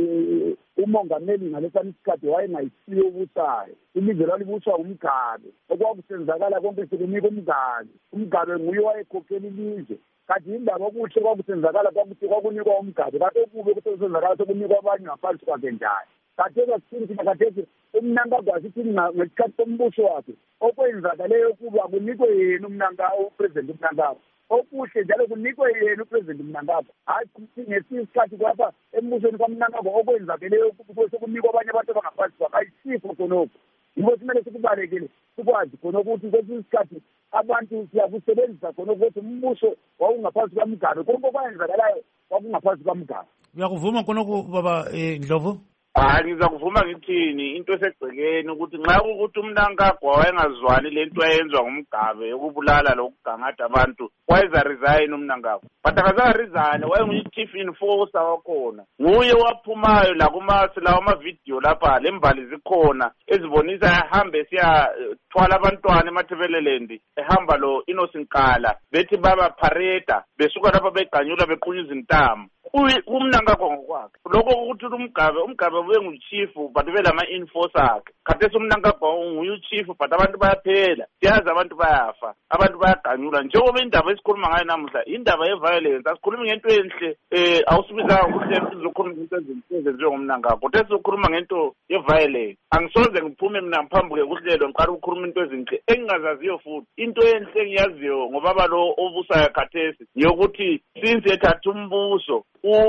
umongameli ngalesani isikhathi wayengayisiyo ubusayo ilizwe lalibuswa umgabe okwakusenzakala konke sekunika umgabe umgabe nguye wayekhokhela ilizwe kanti indaba okuhle kwakusenzakala kwakuthi kwakunikwa umgabe kade okube kusenzakala sekunikwa abanye ngaphansi kwakhe njalo katheka sithi katheke uMnangagwa sithi ngesikhathi sombuso wakhe okwenzakaleyo kuba kunikwe yena uMnangagwa upresident uMnangagwa okuhle njalo kunikwe yena upresident uMnangagwa hayi ngesikhathi kwapha embusweni kaMnangagwa okwenzakaleyo kuba sekunikwa abanye abantu abangaphansi kwakhe ayisifo khonokho yiko simele sikubalekele sikwazi khona ukuthi kwesinye isikhathi abantu siyakusebenzisa khona ukuthi umbuso wawungaphansi kwamgabe konke okwenzakalayo kwakungaphansi kwamgabe. Uyakuvuma khonokho baba Ndlovu? Hayi ngizakuvuma ngithini into esegcekeni ukuthi nxa ukuthi uMnangagwa wayengazwani lento ayenzwa ngumgabe ukubulala lokugangatha abantu wayeza resign uMnangagwa but akaza resign wayenguyi chief enforcer wakhona nguye waphumayo la kuma lawa ama video lapha lembali zikhona ezibonisa ehambe siya thwala abantwana eMathebeleland ehamba lo Innocent Kala bethi baba parade besuka lapha beganyula bequnyuza intamo uMnangagwa ngokwakhe lokho ukuthi umgabe umgabe ube nguchief but belama enforcer akhe khathesi uMnangagwa unguye chief but abantu bayaphela siyazi abantu bayafa abantu bayaganyula njengoba indaba esikhuluma ngayo namuhla indaba yeviolence asikhulumi ngento enhle eh awusibiza ukuthi sizokhuluma ngento ezinhle njengoMnangagwa kodwa sizokhuluma ngento yeviolence angisoze ngiphume mina ngiphambuke kuhlelo ngiqala ukukhuluma into ezinhle engingazaziyo futhi into enhle engiyaziyo ngoba balo obusayo khathesi ngiyokuthi since ethatha umbuso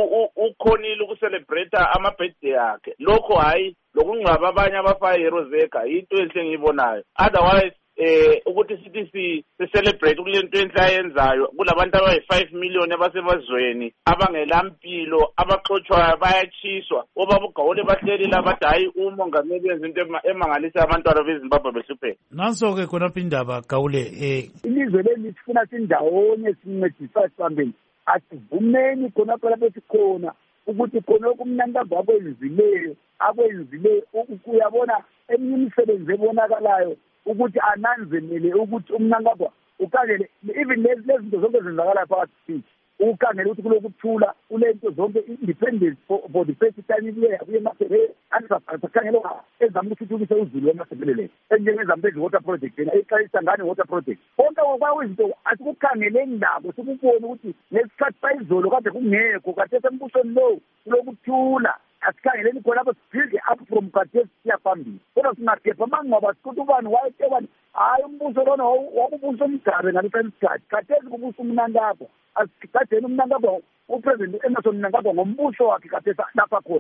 ukhonile ukucelebrate ama-birthday yakhe lokho hayi lokungcwaba abanye abafa-heroes eka into enhle engiyibonayo otherwise eh ukuthi sithi si-celebrate kule nto enhle ayenzayo kulabantu abayi-five million abasebazweni abangelampilo abaxotshwayo bayachiswa obaba uGawule bahleli labathi hayi umongameli yenza into emangalisa abantwana beZimbabwe behlupheka. Nanso-ke khonapha indaba Gawule eh ilizwe leli sifuna sindawonye sincedisa sihambeni asivumeni khonapha lapho sikhona ukuthi khonokho uMnangagwa akwenzileyo akwenzileyo uyabona eminye imisebenzi ebonakalayo ukuthi ananzelele ukuthi uMnangagwa ukhangele even lezi zinto zonke zenzakalayo phakathi ukhangele ukuthi kulokuthula kulento zonke independence for the first time ibuye yabuye eMathebeleni anisakhangele ezama ukuthuthukisa uzulu eMathebeleni enjengezambezi water project yena eqalisa ngane water project konke kwawo izinto asikukhangeleni labo sikubone ukuthi ngesikhathi sayizolo kade kungekho kade sembusweni lo kulokuthula asikhangeleni khona lapho siphinde up from khathesi siya phambili kodwa singagebha mangaba sikuthi ubani wayetebani hayi umbuso lona wakubusa umgabe ngalesani isikhathi khathesi kubusa uMnangagwa asikhatheni uMnangagwa upresident Emmerson Mnangagwa ngombuso wakhe khathesi lapha khona.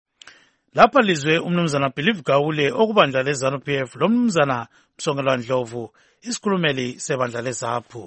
Lapha lizwe umnumzana Believe Gawule okubandla leZANU P F lo mnumzana Msongelwa Ndlovu isikhulumeli sebandla leZAPHU.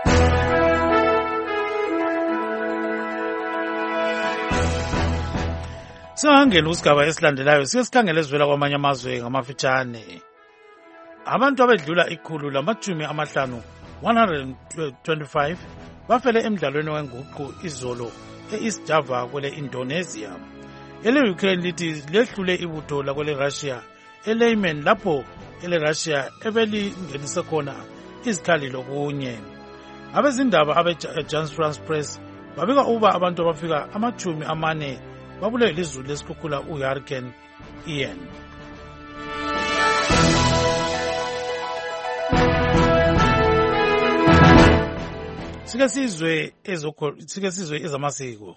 Singangena kusigaba esilandelayo sike sikhangele ezivela kwamanye amazwe ngamafitshane. Abantu abedlula ikhulu lamatshumi amahlanu one hundred twenty-five bafele emdlalweni wenguqu izolo e-East Java kwele Indonesia. Ele Ukraine lithi lehlule ibutho lakwele Russia eLayman lapho ele Russia ebelingenise khona izikhali lokunye. Abezindaba abe-Agence France Press babika uba abantu abafika amachumi amane babulawe lizulu lesikhukhula uHurricane Ian. Sike sizwe ezokho sike sizwe ezamasiko.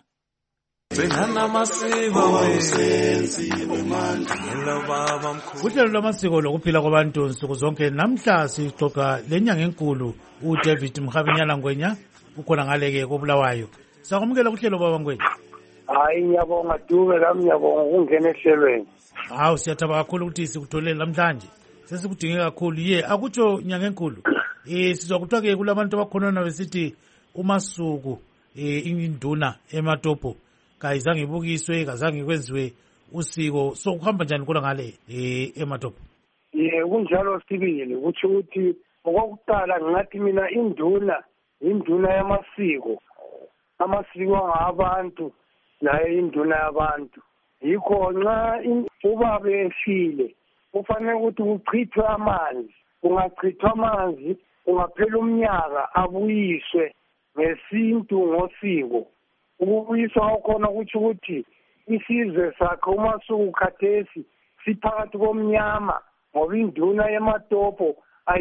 Uhlelo lwamasiko lokuphila kwabantu nsuku zonke namhla sixoxa lenyanga enkulu uDavid Mkhabinyana Ngwenya ukhona ngaleke kobulawayo. Sakwamukela kuhlelo baba Ngwenya. Hayi ngiyabonga Dube lami ngiyabonga ukungena ehlelweni. Hawu siyathaba kakhulu ukuthi sikutholele namhlanje. Sesikudinge kakhulu ye akutsho nyanga enkulu. Eh sizokuthiwa ke kulabantu abakhona besithi umasuku eh induna ematopo kayizange ibukiswe kazange kwenziwe usiko so kuhamba njani kula ngale eh ematopo. Ye kunjalo sibili ukuthi ukuthi okokuqala ngathi mina induna induna yamasiko amasiko ngabantu naye induna yabantu yikho nxa ubaba efile kufanele ukuthi kuchithwe amanzi kungachithwa amanzi kungaphela umnyaka abuyiswe ngesintu ngosiko ukubuyiswa khona ukuthi ukuthi isizwe sakhe umasuku khathesi siphakathi komnyama ngoba induna yematopo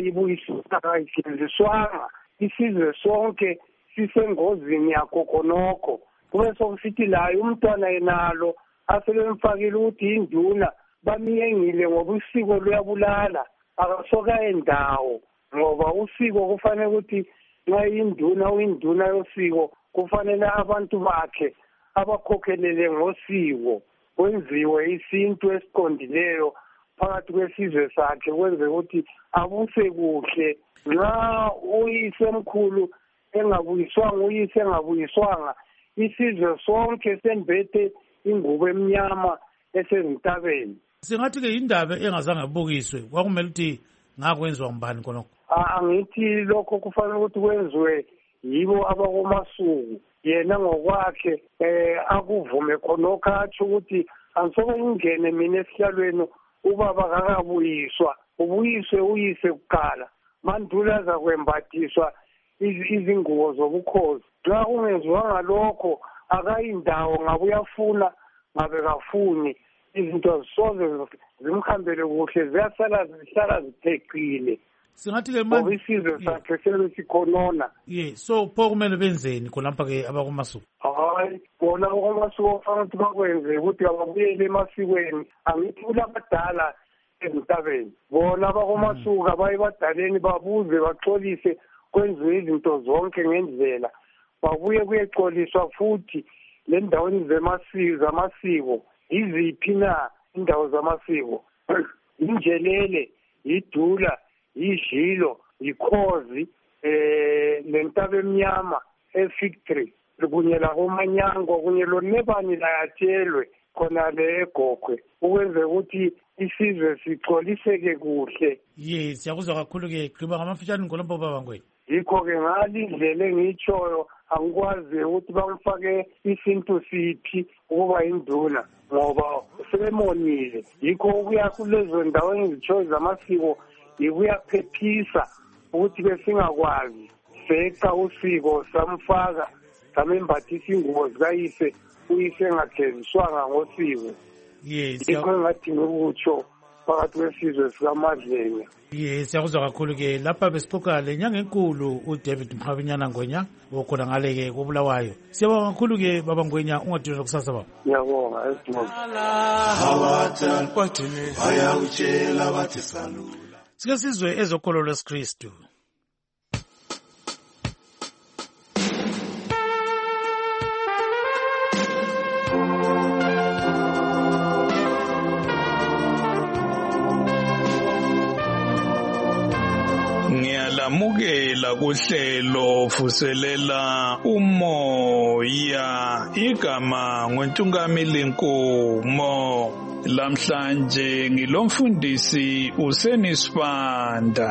ayibuyiswanga isizwe sonke sisengozini yakokonoko kube sokusithi layo umntwana yenalo asebemfakile ukuthi induna bamiyengile ngoba usiko luyabulala akasoka endawo ngoba usiko kufanele ukuthi nxa induna uyinduna yosiko kufanele abantu bakhe abakhokhelele ngosiko kwenziwe isintu esiqondileyo phakathi kwesizwe sakhe kwenze ukuthi abuse kuhle nxa uyisemkhulu engabuyiswanga uyise engabuyiswanga isizwe sonke sembethe ingubo emnyama esezintabeni. Singathi ke indaba engazange ibukiswe kwakumele ukuthi ngakwenziwa ngubani khonokho. Angithi lokho kufanele ukuthi kwenziwe yibo abakomasuku yena ngokwakhe eh akuvume khonokho athi ukuthi angisoke ingene mina esihlalweni ubaba kakabuyiswa ubuyiswe uyise kuqala mandula zakwembathiswa izingubo zobukhosi xa kungenziwanga lokho akayindawo ngabe uyafuna ngabe kafuni izinto zisoze zimhambele kuhle ziyasala zihlala zipheqile. Singathi ke manje isizwe sakhe selesikhonona. Ye so pho kumele benzeni khonapha ke abakomasuku. Hayi bona abakomasuku kufanele ukuthi bakwenze ukuthi ababuyele emasikweni angithi kulabadala ezintabeni bona abakomasuku abayibadaleni babuze baxolise kwenziwe izinto zonke ngendlela babuye kuyecoliswa futhi le ndaweni zemasiko zamasiko iziphi na indawo zamasiko injelele idula idlilo ikhozi eh lentaba emnyama efactory kunye la komanyango kunye lo nebani la yatshelwe khona le egogwe ukwenze ukuthi isizwe sicoliseke kuhle. Ye siyakuzwa kakhulu ke gqiba ngamafitshane ngolombo baba Ngwenya. Yikho ke ngalindlela engitshoyo angikwazi ukuthi bamfake isintu siphi ukuba induna ngoba sebemonile yikho ukuya kulezo ndawo engitshoyo zamasiko ikuyaphephisa ukuthi besingakwazi seqa usiko samfaka samembathisa ingubo zikayise uyise engageziswanga ngosiko. Yes yikho engadinga ukutsho phakathi kwesizwe sikamadlenya. Ye siyakuzwa kakhulu ke lapha besixoxa lenyanga enkulu uDavid Mkhabinyana Ngwenya okhona ngale ke kobulawayo. Siyabonga kakhulu ke baba Ngwenya ungadinwa kusasa baba. Ngiyabonga esidingo. Hawathan kwathini bayawutshela bathi salula. Sike sizwe ezokholo lwesikristu. Ngiyalamukela kuhlelo vuselela umoya igama ngoNtungamili Nkomo. Lamhlanje ngilomfundisi uSenisibanda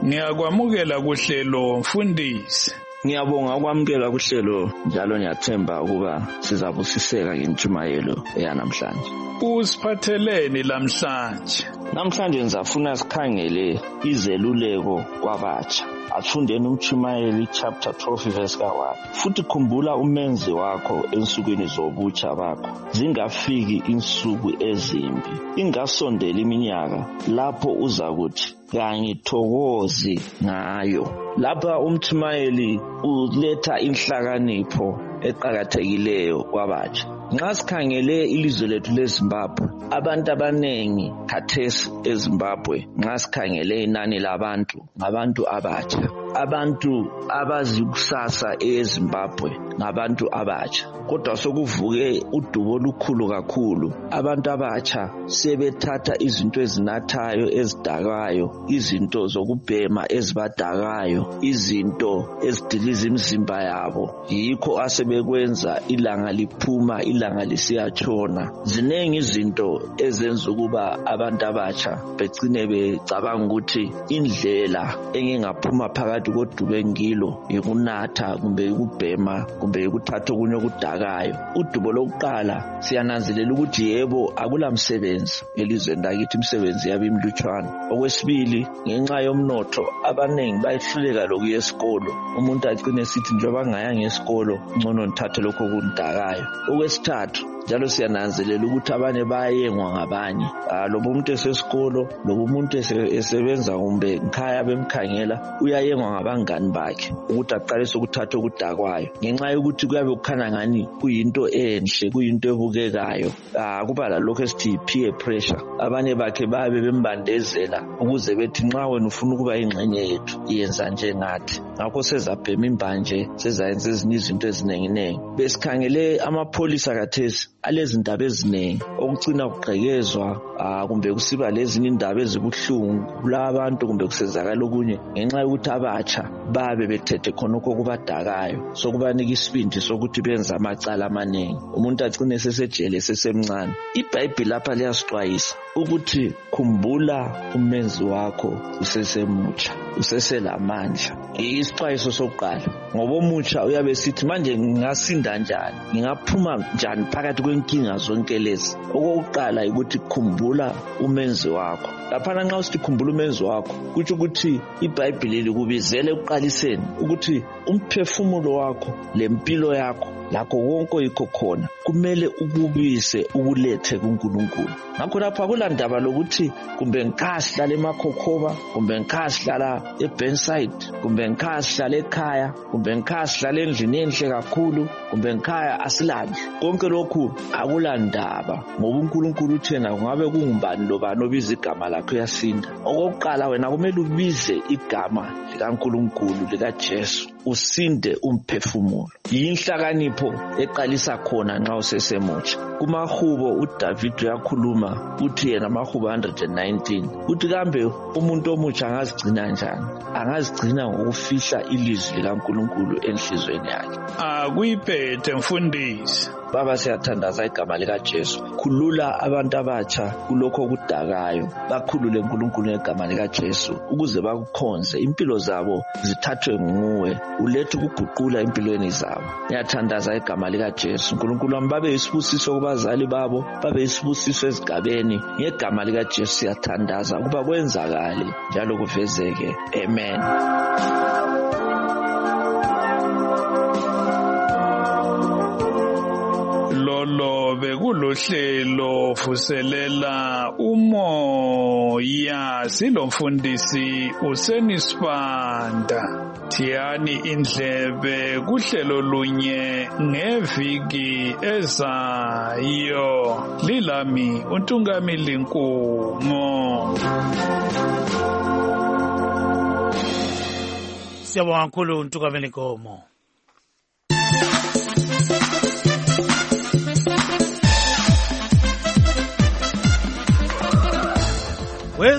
Ngiyakwamukela kuhlelo mfundisi. Ngiyabonga ukwamukela kuhlelo njalo ngiyathemba ukuba sizabusiseka ngentshumayelo eyanamhlanje. Usiphatheleni lamhlanje? Namhlanje ngizafuna sikhangele izeluleko kwabatsha. Asifundeni umtshumayeli chapter twelve verse one. Futhi khumbula umenzi wakho ensukwini zobutsha bakho. Zingafiki insuku ezimbi. Ingasondela iminyaka lapho uzakuthi kangithokozi ngayo. Lapha umtshumayeli uletha inhlakanipho eqhakathekileyo kwabatsha. Nxa sikhangele ilizwe lethu leZimbabwe, abantu abanengi khathesi eZimbabwe nxa sikhangele inani labantu ngabantu abatsha. Abantu abazi kusasa eZimbabwe ngabantu abatsha. Kodwa sokuvuke udubo olukhulu kakhulu. Abantu abatsha sebethatha izinto ezinathayo ezidakayo, izinto zokubhema ezibadakayo, izinto ezidiliza imizimba yabo. Yikho asebekwenza ilanga liphuma ilanga lisiyatshona. Zinengi izinto ezenza ukuba abantu abatsha begcine becabanga ukuthi indlela engingaphuma phakathi kodubo engilo yikunatha kumbe ukubhema kumbe ukuthatha okunye okudakayo. Udubo lokuqala siyananzelela ukuthi yebo akula msebenzi elizweni lakithi, imsebenzi yabe imlutshwana. Okwesibili, ngenxa yomnotho abanengi bayihluleka lokuya esikolo. Umuntu agcine esithi njengoba ngayanga esikolo ngcono ngithathe lokho okudakayo. Okwesithathu, njalo siyananzelela ukuthi abanye bayengwa ngabanye. Loba umuntu esesikolo, loba umuntu esebenza kumbe ngikhaya bemkhangela, uyayengwa ngabangani bakhe ukuthi aqalise ukuthatha okudakwayo. Ngenxa yokuthi kuyabe kukhana ngani kuyinto enhle, kuyinto ebukekayo. Kuba lalokho esithi peer pressure. Abanye bakhe babe bembandezela ukuze bethi nxa wena ufuna ukuba ingxenye yethu yenza njengathi. Ngakho sezabhema imbanje, sezayenza ezinye izinto ezinenginengi. Besikhangele amapholisa kathesi alezindaba ezinengi okucina kugqekezwa kumbe kusiba lezinye indaba ezibuhlungu kulabantu kumbe kusezakala okunye ngenxa yokuthi abatsha babe bethethe khonokho kubadakayo, sokubanika isibindi sokuthi benza amacala amanengi. Umuntu agcine sesejele sesemncane. iBhayibheli lapha liyasixwayisa ukuthi khumbula umenzi wakho usesemutsha, useselamandla. Isixwayiso sokuqala, ngoba omutsha uyabe sithi manje ngingasinda njani, ngingaphuma njani phakathi kwenkinga zonke lezi. Okokuqala ukuthi khumbula umenzi wakho. Laphana nxa usithi khumbula umenzi wakho, kutsho ukuthi iBhayibheli likubizele ekuqaliseni ukuthi umphefumulo wakho lempilo yakho lakho konke yikho khona kumele ukubise ukulethe kuNkulunkulu. Ngakho lapha kulandaba lokuthi kumbe ngikhasihlala emakhokhoba, kumbe ngikhasihlala eBenside, kumbe ngikhasihlala ekhaya, kumbe ngikhasihlala endlini enhle kakhulu, kumbe ngikhaya asilandle. Konke lokhu akulandaba ngoba uNkulunkulu uthena kungabe kungubani lobani obiza igama lakho yasinda. Okokuqala wena kumele ubize igama likaNkulunkulu likaJesu usinde umphefumulo. Yinhlakanipho eqalisa khona nxa usesemutsha. Kumahubo uDavid uyakhuluma uthi yena amahubo one nineteen uthi kambe umuntu omutsha angazigcina njani? Angazigcina ngokufihla ilizwi likaNkulunkulu enhlizweni yakhe. Akuyiphethe mfundisi. Baba siyathandaza igama likaJesu. Khulula abantu abatsha kulokho okudakayo. Bakhulule uNkulunkulu ngegama likaJesu ukuze bakukhonze, impilo zabo zithathwe nguwe, ulethe ukuguqula empilweni zabo. Ngiyathandaza igama likaJesu. uNkulunkulu wami babe yisibusiso kubazali babo, babe yisibusiso ezigabeni. Ngegama likaJesu siyathandaza ukuba kwenzakale njalo kuvezeke. Amen. Lolo bekulohlelo vuselela umoya silomfundisi uSenisibanda. Thiyani indlebe kuhlelo lunye ngeviki ezayo. Lilami uNtungamili Nkungo. Siyabonga kakhulu uNtungamili Nkomo.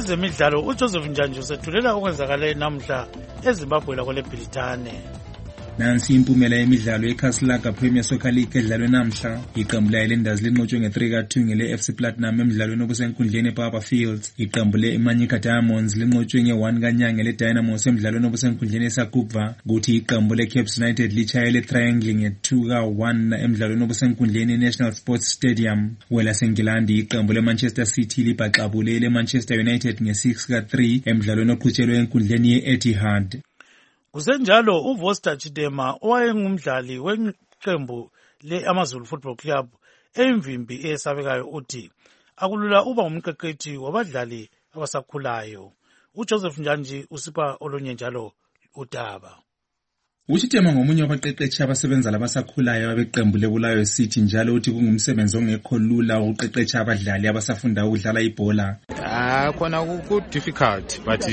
Wezemidlalo uJoseph Njanju usethulela okwenzakale namhla eZimbabwe lakwele Britane. Nansi impumela yemidlalo yeCastle Premier Soccer League edlalwe namhla. Iqembu le-Islanders linqotshwe nge-three ka two ngele-F C Platinum emidlalweni obusenkundleni ePapa Fields. Iqembu le-Imanyika Diamonds linqotshwe nge-one kanyanga le-Dynamos emidlalweni obusenkundleni eSakubva. Kuthi iqembu le-Caps United litshayele Triangle nge-two ka one emidlalweni obusenkundleni eNational Sports Stadium. KwelaseNgilandi iqembu le-Manchester City libhaxabule le-Manchester United nge-six ka three emidlalweni oqhutshelwe enkundleni ye-Etihad. Kusenjalo uVoster Chidema owayengumdlali weqembu le-Amazulu Football Club emvimbi eyesabekayo uthi akulula uba ngumqeqethi wabadlali abasakhulayo. uJoseph Njanji usipha olunye njalo udaba. Uchitema ngomunye wabaqeqethi abasebenza labasakhulayo abeqembu leBulawayo City njalo uthi kungumsebenzi ongekho lula ukuqeqecha abadlali abasafunda ukudlala ibhola. Ah khona ku difficult but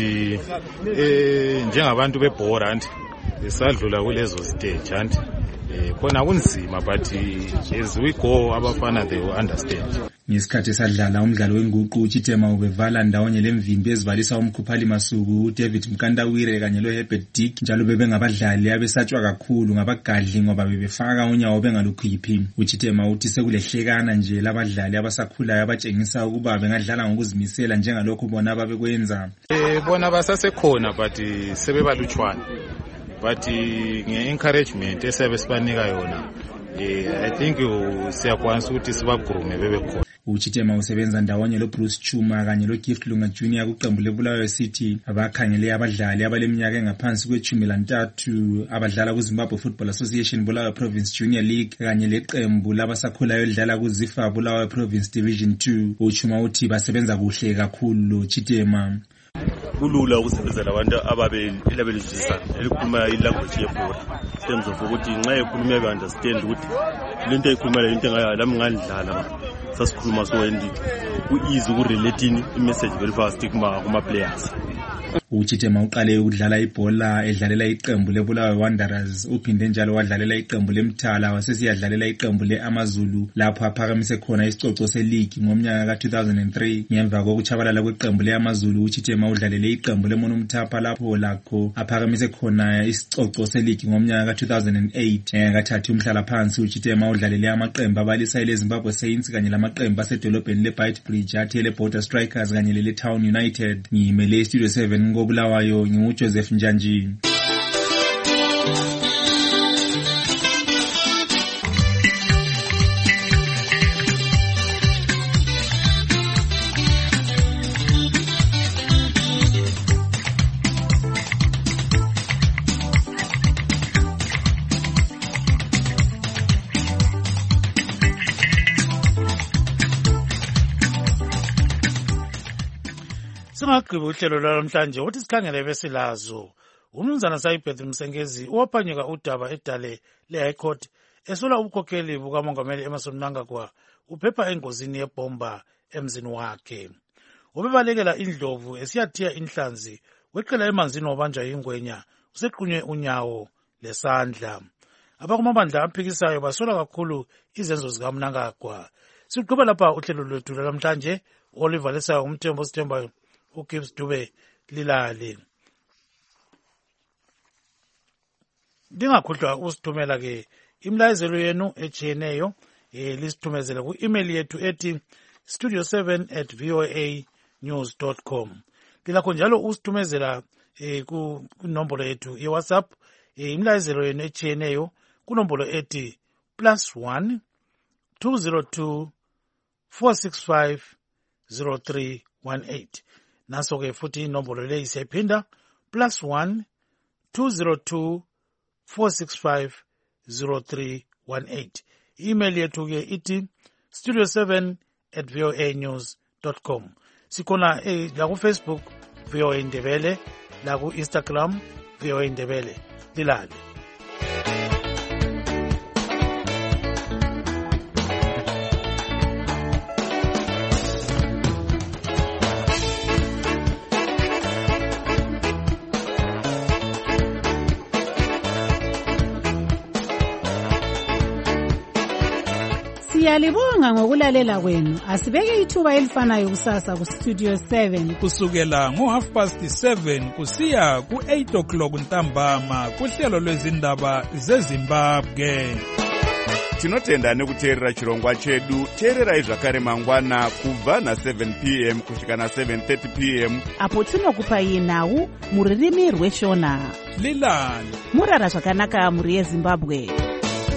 eh njengabantu bebhola nti esadlula kulezo stage anti eh khona kunzima but as we go abafana they will understand. Ngesikhathi esadlala umdlalo wenguqu uChitema ubevala ndawonye lemvimbi ezibalisa umkhuphali Masuku, David Mkandawire kanye loHerbert Dick njalo bebengabadlali abesatshwa kakhulu ngabagadli ngoba bebefaka unyawo bengalukhiphi. uChitema uthi sekulehlekana nje labadlali abasakhulayo abatshengisa ukuba bengadlala ngokuzimisela njengalokho bona ababekwenza. Eh bona basasekhona but sebebalutshwana but nge-encouragement esabe sibanika yona eh I think siyakwanisa ukuthi sibagrume bebekhona. uChitema usebenza ndawonye loBruce Chuma kanye loGift Lunga Junior kuqembu leBulawayo City abakhangele abadlali abaleminyaka engaphansi kwechumi lantathu abadlala kuZimbabwe Football Association Bulawayo Province Junior League kanye leqembu labasakhulayo elidlala kuZifa Bulawayo Province Division two. uChuma uthi basebenza kuhle kakhulu Chitema. kulula ukusebenzela abantu ababe ilabelizisa elikhuluma ilanguage yebhola terms of ukuthi nxa ekhuluma be understand ukuthi lento ekhuluma lento engaya lami ngandlala sasikhuluma so endi ku easy ku relating i-message very fast kuma kuma players. uChitema uqale ukudlala ibhola edlalela iqembu leBulawayo Wanderers uphinde njalo wadlalela iqembu leMthala wasesiyadlalela iqembu leAmazulu lapho aphakamise khona isicoco seleague ngomnyaka ka two thousand three. ngemva kokuchabalala kweqembu leAmazulu uChitema udlalele iqembu leMonomthapha lapho lakho aphakamise khona isicoco seleague ngomnyaka ka two thousand eight. Ngakathatha umhlala phansi uChitema udlalele amaqembu abalisa leZimbabwe Saints kanye lamaqembu asedolobheni leBeitbridge athele Border Strikers kanye leTown United. Ngimele Studio seven ngoBulawayo nginguJoseph Njanji. Singagqiba uhlelo lwamhlanje uthi sikhangele besilazo. Umnumzana Sayibeth Msengezi uwaphanyeka udaba edale le-High Court esola ubukhokheli bukamongameli Emmerson Mnangagwa uphepha engozini yebomba emzini wakhe. Ubebalekela indlovu esiyathiya inhlanzi weqela emanzini wabanjwa yingwenya usequnywe unyawo lesandla. Abakumabandla aphikisayo basola kakhulu izenzo zikaMnangagwa. Siqhubeka lapha uhlelo lwethu namhlanje. Oliver Lesa umthembo sithembayo uGibbs Dube lilali. Ndingakhohlwa usithumela ke imlayezelo yenu ejiyeneyo eh lisithumezele ku email yethu ethi studio seven at voa news dot com. Ngilakho njalo usithumezela eh ku nombolo yethu ye WhatsApp eh imlayezelo yenu ejiyeneyo ku nombolo ethi plus one two zero two four six five zero three one eight. Naso ke futhi inombolo le isayiphinda plus one two zero two four six five zero three one eight. Email yethu ke iti studio seven at voa news dot com. Sikona eh, la ku Facebook VOA Ndebele, la ku Instagram VOA Ndebele. Dilali. Siyalibonga ngokulalela kwenu. Asibeke ithuba elifanayo kusasa ku Studio seven kusukela ngo half past seven kusiya ku eight o'clock ntambama kuhlelo lwezindaba zeZimbabwe. Tinotenda nekuteerera chirongwa chedu. Teererai zvakare mangwana kubva na seven p m kusvika na seven thirty p m apo tinokupai nhau muririmi rweshona. Lilani murara zvakanaka muri yeZimbabwe.